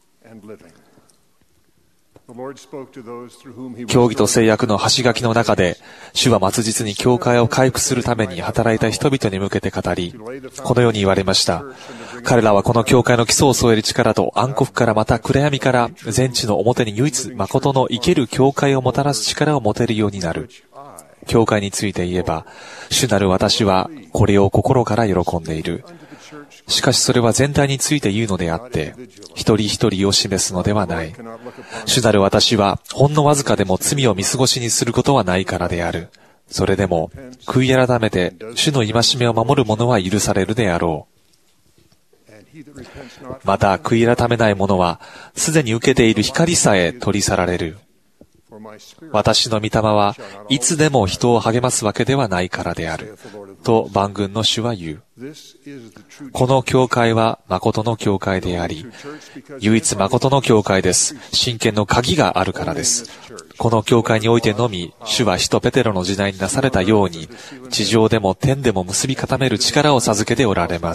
教義と誓約の端書きの中で、主は末日に教会を回復するために働いた人々に向けて語り、このように言われました。彼らはこの教会の基礎を添える力と暗黒からまた暗闇から全地の表に唯一誠の生ける教会をもたらす力を持てるようになる。教会について言えば、主なる私はこれを心から喜んでいる。しかしそれは全体について言うのであって、一人一人を示すのではない。主なる私はほんのわずかでも罪を見過ごしにすることはないからである。それでも悔い改めて主の戒めを守る者は許されるであろう。また悔い改めない者はすでに受けている光さえ取り去られる。私の御霊はいつでも人を励ますわけではないからである。と万軍の主は言う。この教会は誠の教会であり、唯一誠の教会です。真剣の鍵があるからです。この教会においてのみ、主は使徒ペテロの時代になされたように、地上でも天でも結び固める力を授けておられます。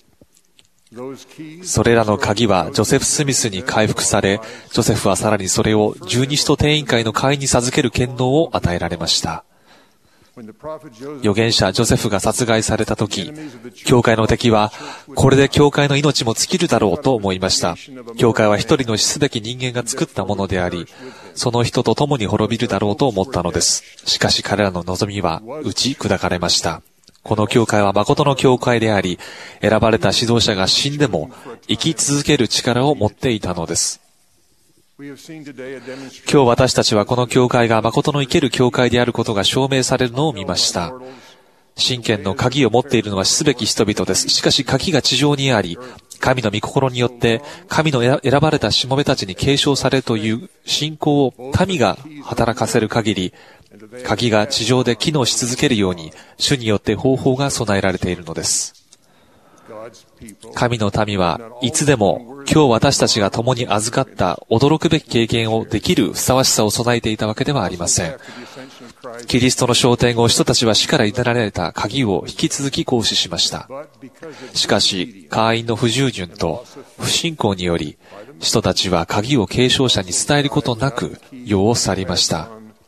それらの鍵はジョセフ・スミスに回復され、ジョセフはさらにそれを十二使徒定員会の会員に授ける権能を与えられました。預言者ジョセフが殺害されたとき、教会の敵は、これで教会の命も尽きるだろうと思いました。教会は一人の死すべき人間が作ったものであり、その人と共に滅びるだろうと思ったのです。しかし彼らの望みは打ち砕かれました。この教会は誠の教会であり、選ばれた指導者が死んでも生き続ける力を持っていたのです。今日私たちはこの教会が誠の生ける教会であることが証明されるのを見ました。真剣の鍵を持っているのは死すべき人々です。しかし鍵が地上にあり、神の御心によって神の選ばれたしもべたちに継承されるという信仰を民が働かせる限り、鍵が地上で機能し続けるように、主によって方法が備えられているのです。神の民はいつでも今日私たちが共に預かった驚くべき経験をできるふさわしさを備えていたわけではありません。キリストの昇天後、人たちは死から委ねられた鍵を引き続き行使しました。しかし、会員の不従順と不信仰により、人たちは鍵を継承者に伝えることなく世を去りました。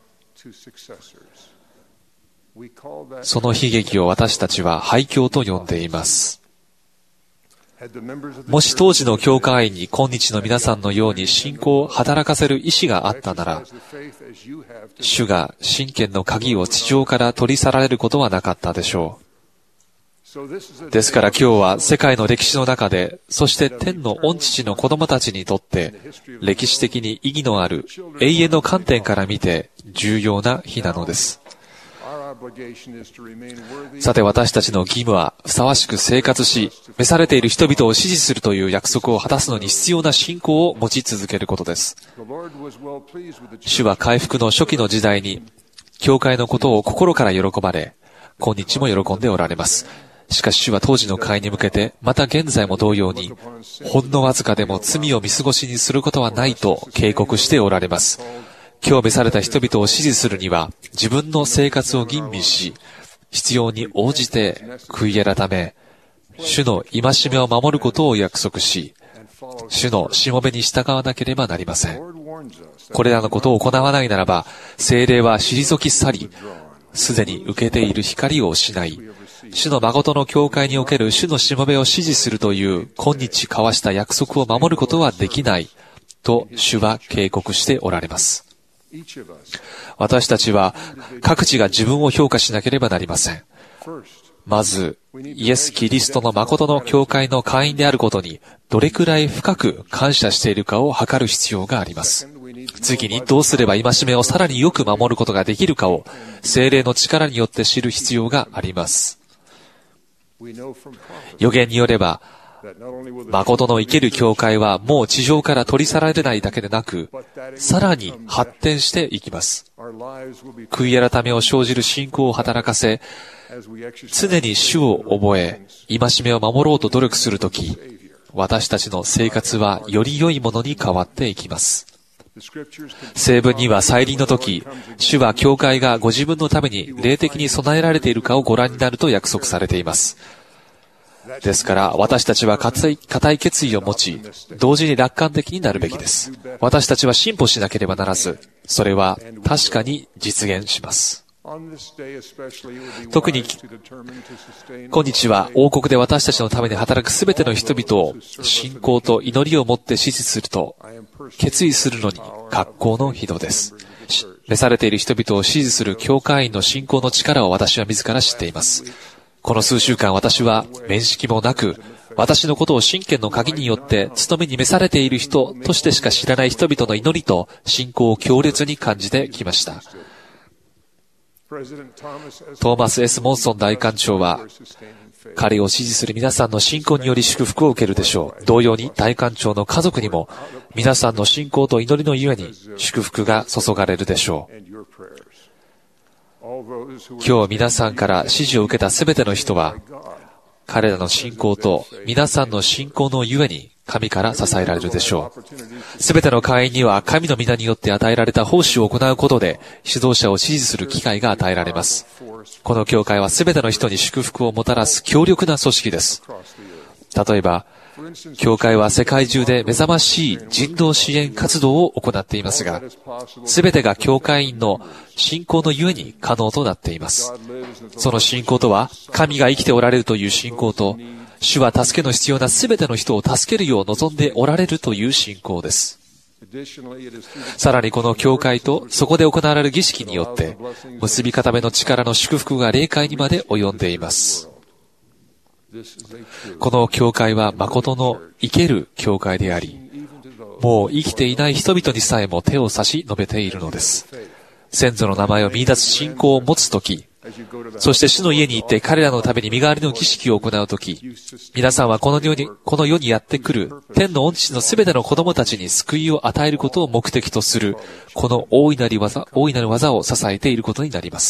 その悲劇を私たちは廃教と呼んでいます。もし当時の教会員に今日の皆さんのように信仰を働かせる意志があったなら、主が真剣の鍵を地上から取り去られることはなかったでしょう。ですから今日は世界の歴史の中で、そして天の御父の子供たちにとって、歴史的に意義のある永遠の観点から見て重要な日なのです。さて私たちの義務はふさわしく生活し、召されている人々を支持するという約束を果たすのに必要な信仰を持ち続けることです。主は回復の初期の時代に、教会のことを心から喜ばれ、今日も喜んでおられます。しかし主は当時の会に向けて、また現在も同様に、ほんのわずかでも罪を見過ごしにすることはないと警告しておられます。今日召された人々を支持するには、自分の生活を吟味し、必要に応じて悔い改め、主の戒めを守ることを約束し、主のしもべに従わなければなりません。これらのことを行わないならば、聖霊は退き去り、すでに受けている光を失い、主の誠の教会における主のしもべを支持するという今日交わした約束を守ることはできない、と主は警告しておられます。私たちは各自が自分を評価しなければなりません。まず、イエス・キリストの誠の教会の会員であることにどれくらい深く感謝しているかを測る必要があります。次にどうすれば戒めをさらによく守ることができるかを聖霊の力によって知る必要があります。預言によれば、 誠の生ける教会はもう地上から取り去られないだけでなく、さらに発展していきます。悔い改めを生じる信仰を働かせ、常に主を覚え、戒めを守ろうと努力するとき、私たちの生活はより良いものに変わっていきます。聖文には再臨の時、主は教会がご自分のために霊的に備えられているかをご覧になると約束されています。ですから私たちは固い決意を持ち、同時に楽観的になるべきです。私たちは進歩しなければならず、それは確かに実現します。特に今日は王国で私たちのために働くすべての人々を信仰と祈りを持って支持すると決意するのに格好の日度です。召されている人々を支持する教会員の信仰の力を私は自ら知っています。この数週間私は面識もなく、私のことを真剣の鍵によって務めに召されている人としてしか知らない人々の祈りと信仰を強烈に感じてきました。トーマス・ S. モンソン大官長は、彼を支持する皆さんの信仰により祝福を受けるでしょう。同様に大官長の家族にも、皆さんの信仰と祈りのゆえに祝福が注がれるでしょう。今日皆さんから支持を受けたすべての人は、彼らの信仰と皆さんの信仰のゆえに神から支えられるでしょう。すべての会員には神の皆によって与えられた奉仕を行うことで指導者を支持する機会が与えられます。この教会はすべての人に祝福をもたらす強力な組織です。例えば、教会は世界中で目覚ましい人道支援活動を行っていますが、すべてが教会員の信仰のゆえに可能となっています。その信仰とは、神が生きておられるという信仰と、主は助けの必要なすべての人を助けるよう望んでおられるという信仰です。さらにこの教会とそこで行われる儀式によって、結び固めの力の祝福が霊界にまで及んでいます。この教会は誠の生ける教会であり、もう生きていない人々にさえも手を差し伸べているのです。先祖の名前を見出す信仰を持つとき、そして主の家に行って彼らのために身代わりの儀式を行うとき、皆さんはこの世にやってくる天の御父のすべての子供たちに救いを与えることを目的とする、この大いなる技を支えていることになります。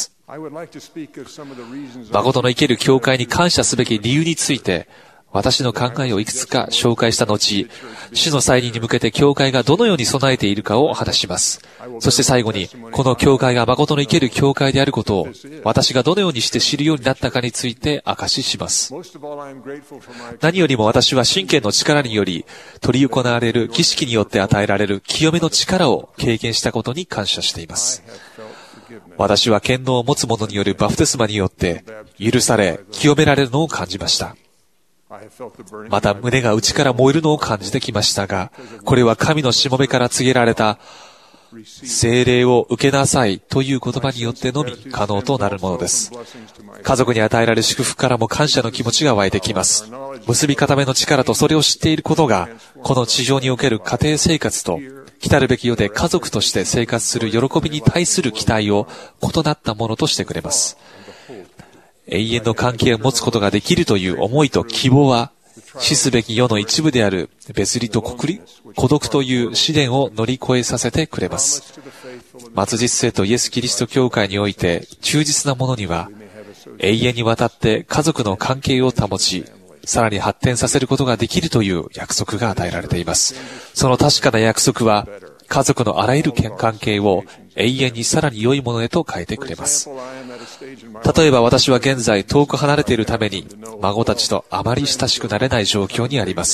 誠の生ける教会に感謝すべき理由について、私の考えをいくつか紹介した後、主の再臨に向けて教会がどのように備えているかを話します。そして最後に、この教会が誠の生ける教会であることを、私がどのようにして知るようになったかについて明かしします。何よりも私は信玄の力により、執り行われる儀式によって与えられる清めの力を経験したことに感謝しています。私は権能を持つ者によるバプテスマによって許され、清められるのを感じました。また胸が内から燃えるのを感じてきましたが、これは神のしもべから告げられた聖霊を受けなさいという言葉によってのみ可能となるものです。家族に与えられる祝福からも感謝の気持ちが湧いてきます。結び固めの力とそれを知っていることが、この地上における家庭生活と来たるべき世で家族として生活する喜びに対する期待を異なったものとしてくれます。永遠の関係を持つことができるという思いと希望は、死すべき世の一部である別離と孤独という試練を乗り越えさせてくれます。末日性とイエス・キリスト教会において忠実な者には、永遠にわたって家族の関係を保ち、さらに発展させることができるという約束が与えられています。その確かな約束は、家族のあらゆる関係を永遠にさらに良いものへと変えてくれます。例えば私は現在遠く離れているために孫たちとあまり親しくなれない状況にあります。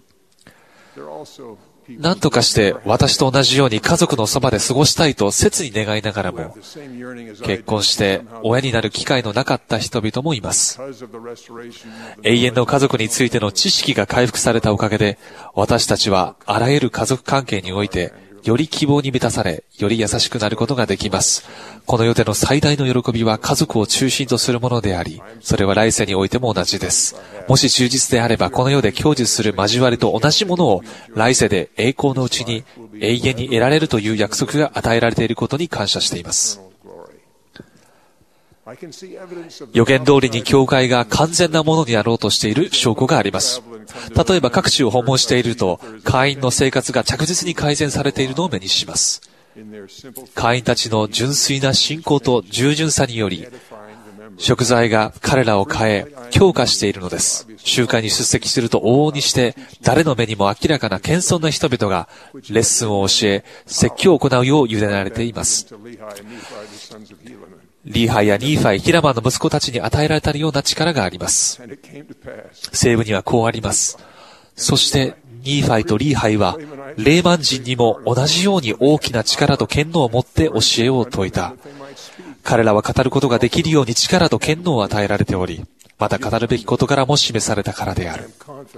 何とかして私と同じように家族のそばで過ごしたいと切に願いながらも、結婚して親になる機会のなかった人々もいます。永遠の家族についての知識が回復されたおかげで、私たちはあらゆる家族関係においてより希望に満たされ、より優しくなることができます。この世での最大の喜びは家族を中心とするものであり、それは来世においても同じです。もし忠実であれば、この世で享受する交わりと同じものを、来世で栄光のうちに永遠に得られるという約束が与えられていることに感謝しています。予言通りに教会が完全なものになろうとしている証拠があります。 例えば各地を訪問していると、会員の生活が着実に改善されているのを目にします。会員たちの純粋な信仰と従順さにより、食材が彼らを変え、強化しているのです。集会に出席すると往々にして、誰の目にも明らかな謙遜な人々がレッスンを教え、説教を行うよう委ねられています。リーハイやニーファイ、ヒラマンの息子たちに与えられたような力があります。聖文にはこうあります。そして、ニーファイとリーハイは、レーマン人にも同じように大きな力と権能を持って教えを説いた。彼らは語ることができるように力と権能を与えられており、また語るべき事柄も示されたからである。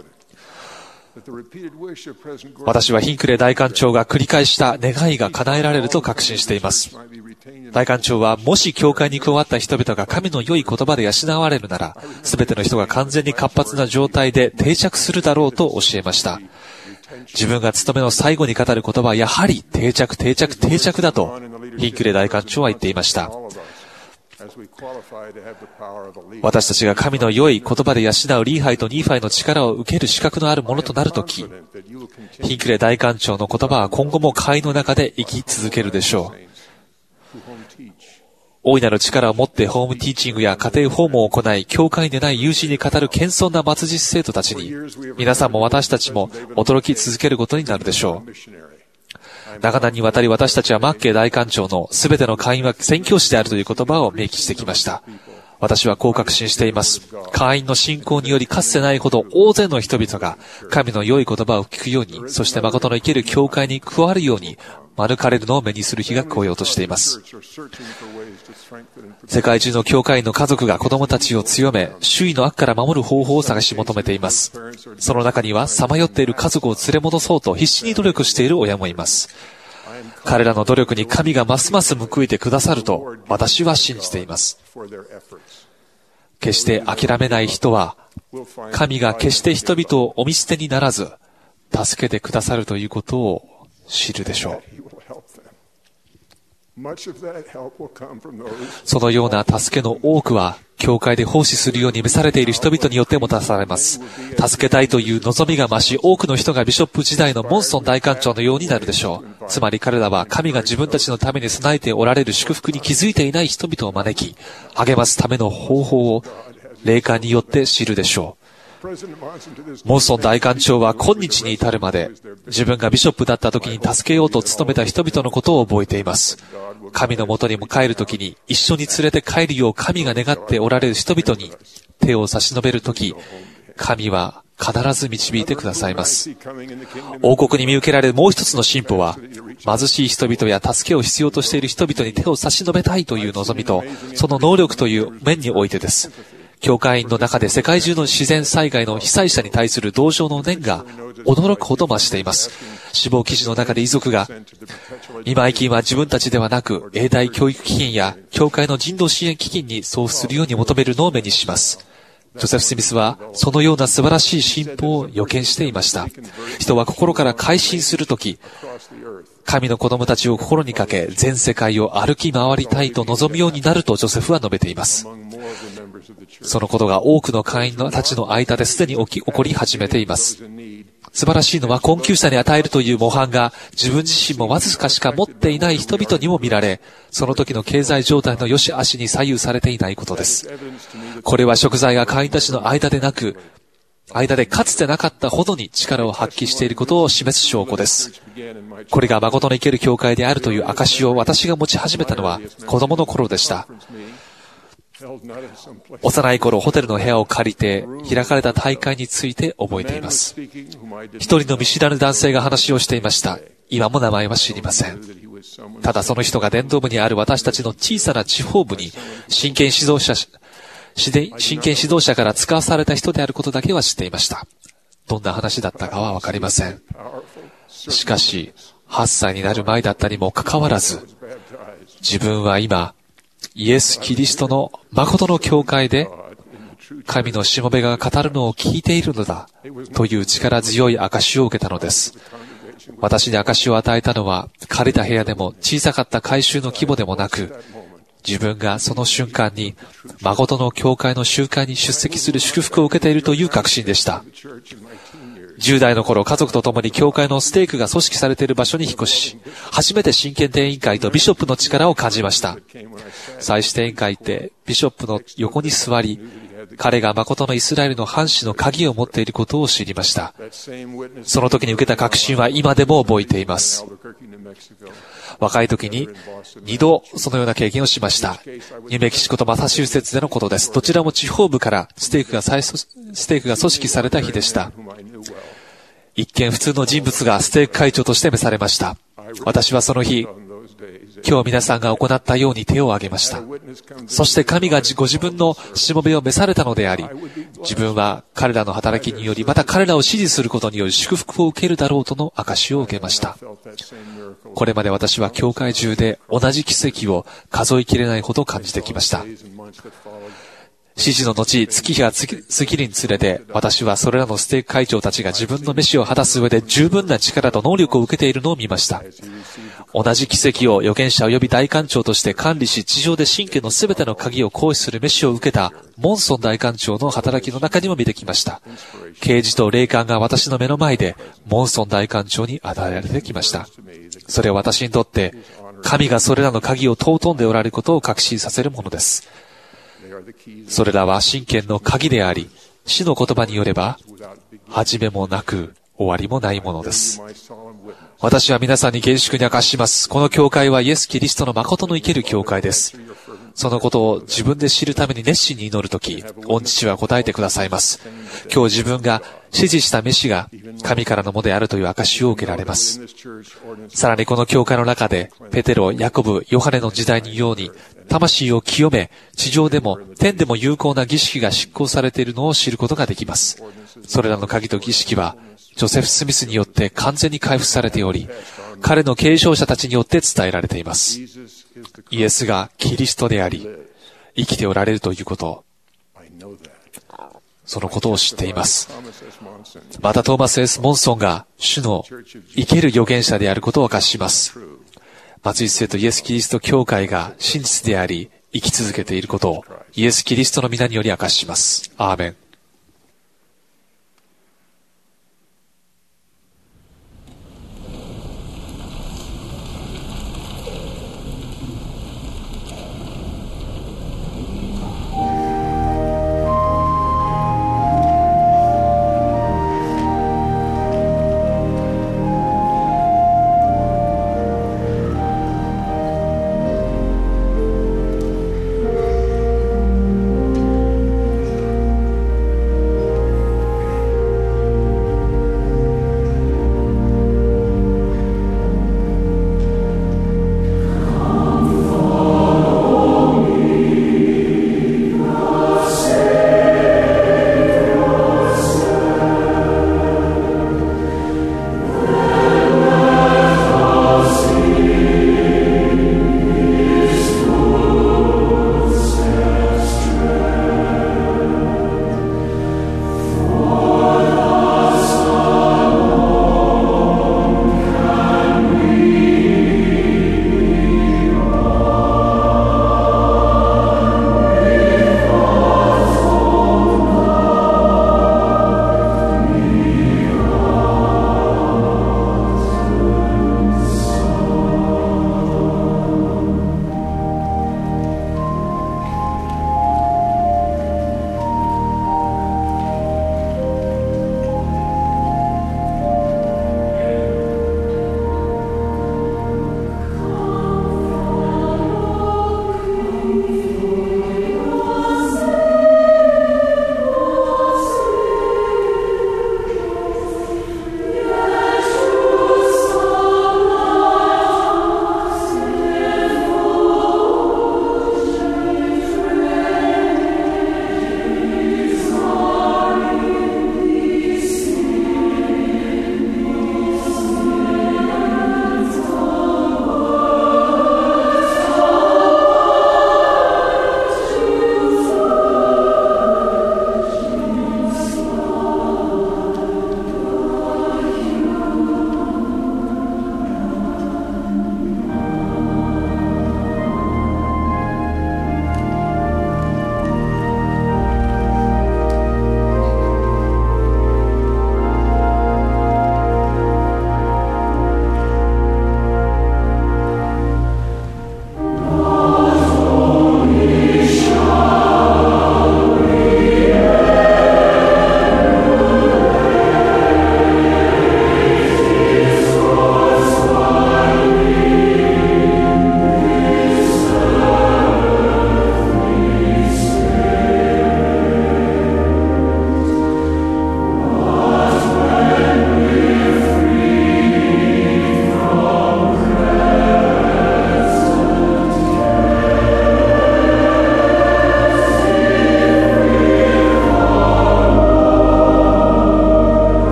私はヒンクレー大官長が繰り返した願いが叶えられると確信しています。大官長は、もし教会に加わった人々が神の良い言葉で養われるなら、すべての人が完全に活発な状態で定着するだろうと教えました。自分が務めの最後に語る言葉はやはり定着だと、ヒンクレー大官長は言っていました。私たちが神の良い言葉で養うリーハイとニーファイの力を受ける資格のあるものとなるとき、ヒンクレー大官長の言葉は今後も会の中で生き続けるでしょう。大いなる力を持ってホームティーチングや家庭訪問を行い、教会でない友人に語る謙遜な末日生徒たちに、皆さんも私たちも驚き続けることになるでしょう。長年にわたり私たちはマッケイ大官長のすべての会員は宣教師であるという言葉を明記してきました。私はこう確信しています。会員の信仰によりかつてないほど大勢の人々が神の良い言葉を聞くように、そして誠の生きる教会に加わるように招かれるのを目にする日が来ようとしています。世界中の教会員の家族が子供たちを強め、周囲の悪から守る方法を探し求めています。その中には、さまよっている家族を連れ戻そうと必死に努力している親もいます。彼らの努力に神がますます報いてくださると、私は信じています。決して諦めない人は、神が決して人々をお見捨てにならず、助けてくださるということを知るでしょう。そのような助けの多くは、教会で奉仕するように召されている人々によってもたされます。助けたいという望みが増し、多くの人がビショップ時代のモンソン大官長のようになるでしょう。つまり彼らは神が自分たちのために備えておられる祝福に気づいていない人々を招き、励ますための方法を霊感によって知るでしょう。モンソン大官長は今日に至るまで、自分がビショップだった時に助けようと努めた人々のことを覚えています。神のもとにも帰る時に一緒に連れて帰るよう神が願っておられる人々に手を差し伸べる時、神は必ず導いてくださいます。王国に見受けられるもう一つの進歩は、貧しい人々や助けを必要としている人々に手を差し伸べたいという望みと、その能力という面においてです。教会員の中で世界中の自然災害の被災者に対する同情の念が驚くほど増しています。死亡記事の中で遺族が、今愛金は自分たちではなく、永代教育基金や教会の人道支援基金に送付するように求めるのを目にします。ジョセフ・スミスは、そのような素晴らしい進歩を予見していました。人は心から改心するとき、神の子供たちを心にかけ、全世界を歩き回りたいと望むようになるとジョセフは述べています。そのことが多くの会員たちの間ですでに起こり始めています。素晴らしいのは困窮者に与えるという模範が自分自身もわずかしか持っていない人々にも見られ、その時の経済状態の良し悪しに左右されていないことです。これは食材が会員たちの間でかつてなかったほどに力を発揮していることを示す証拠です。これが誠の生ける教会であるという証を私が持ち始めたのは子供の頃でした。幼い頃ホテルの部屋を借りて開かれた大会について覚えています。一人の見知らぬ男性が話をしていました。今も名前は知りません。ただその人が伝道部にある私たちの小さな地方部に真剣指導者から使わされた人であることだけは知っていました。どんな話だったかはわかりません。しかし、8歳になる前だったにもかかわらず、自分は今、イエス・キリストの誠の教会で、神のしもべが語るのを聞いているのだ、という力強い証を受けたのです。私に証を与えたのは、借りた部屋でも小さかった改修の規模でもなく、 自分がその瞬間に誠の教会の集会に出席する祝福を受けているという確信でした。10代の頃、家族と共に教会のステークが組織されている場所に引っ越し、初めて真剣定員会とビショップの力を感じました。祭司定員会ってビショップの横に座り、彼が誠のイスラエルの藩士の鍵を持っていることを知りました。その時に受けた確信は今でも覚えています。若い時に2度そのような経験をしました。ニューメキシコとマサチューセッツでのことです。どちらも地方部からステークが組織された日でした。一見普通の人物がステーク会長として召されました。私はその日、今日皆さんが行ったように手を挙げました。そして神がご自分のしもべを召されたのであり、自分は彼らの働きにより、また彼らを支持することにより祝福を受けるだろうとの証を受けました。これまで私は教会中で同じ奇跡を数えきれないほど感じてきました。指示の後、月日が過ぎるにつれて、私はそれらのステーク会長たちが自分の召しを果たす上で十分な力と能力を受けているのを見ました。同じ奇跡を預言者及び大官長として管理し、地上で神家のすべての鍵を行使する召しを受けたモンソン大官長の働きの中にも見てきました。啓示と霊感が私の目の前でモンソン大官長に与えられてきました。それは私にとって神がそれらの鍵を尊んでおられることを確信させるものです。それらは神権の鍵であり、主の言葉によれば、始めもなく終わりもないものです。私は皆さんに厳粛に明かします。この教会はイエス・キリストの誠の生ける教会です。そのことを自分で知るために熱心に祈るとき、御父は答えてくださいます。今日自分が指示した召しが神からのものであるという証を受けられます。さらにこの教会の中で、ペテロ、ヤコブ、ヨハネの時代のように、魂を清め、地上でも天でも有効な儀式が執行されているのを知ることができます。それらの鍵と儀式は、ジョセフ・スミスによって完全に回復されており、彼の継承者たちによって伝えられています。イエスがキリストであり、生きておられるということ、そのことを知っています。またトーマス・ S ・モンソンが主の生ける預言者であることを明かします。松井生とイエス・キリスト教会が真実であり、生き続けていることをイエス・キリストの皆により明かします。アーメン。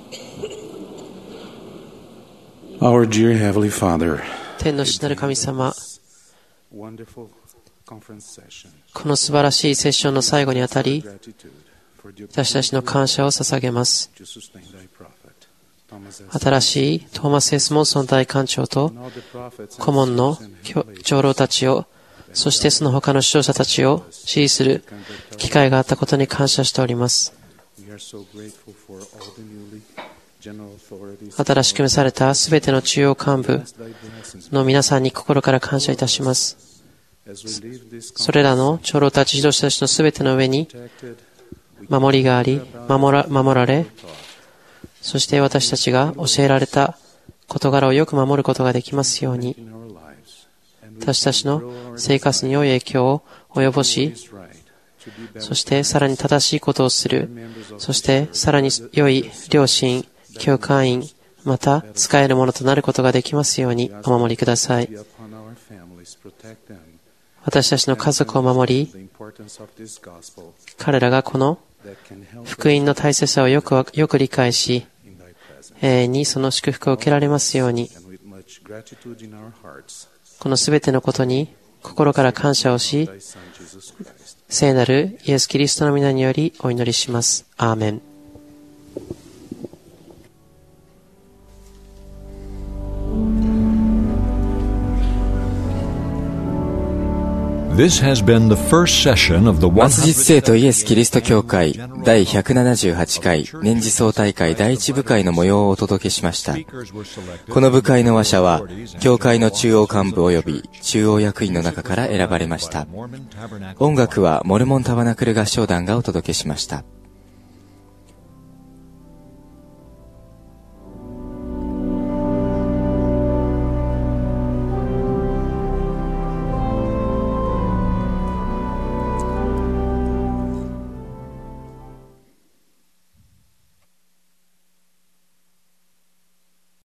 Our dear Heavenly Father, 天の父なる神様、この素晴らしいセッションの最後にあたり、私たちの感謝を捧げます。新しいトーマス・エス・モンソン大官長と顧問の長老たちを、そしてその他の指導者たちを支持する機会があったことに感謝しております。新しく召されたすべての中央幹部の皆さんに心から感謝いたします。それらの長老たち、指導者たちのすべての上に守りがあり、守られ、そして私たちが教えられた事柄をよく守ることができますように、私たちの生活に良い影響を及ぼし、そしてさらに正しいことをする、そしてさらに良い両親、教会員、また使えるものとなることができますようにお守りください。私たちの家族を守り、彼らがこの福音の大切さをよく理解し、永遠にその祝福を受けられますように、このすべてのことに心から感謝をし、聖なるイエス・キリストの皆によりお祈りします。アーメン。 末日生徒イエス・キリスト教会第178回年次総大会第一部会の模様をお届けしました。この部会の話者は、教会の中央幹部及び中央役員の中から選ばれました。音楽はモルモンタバナクル合唱団がお届けしました。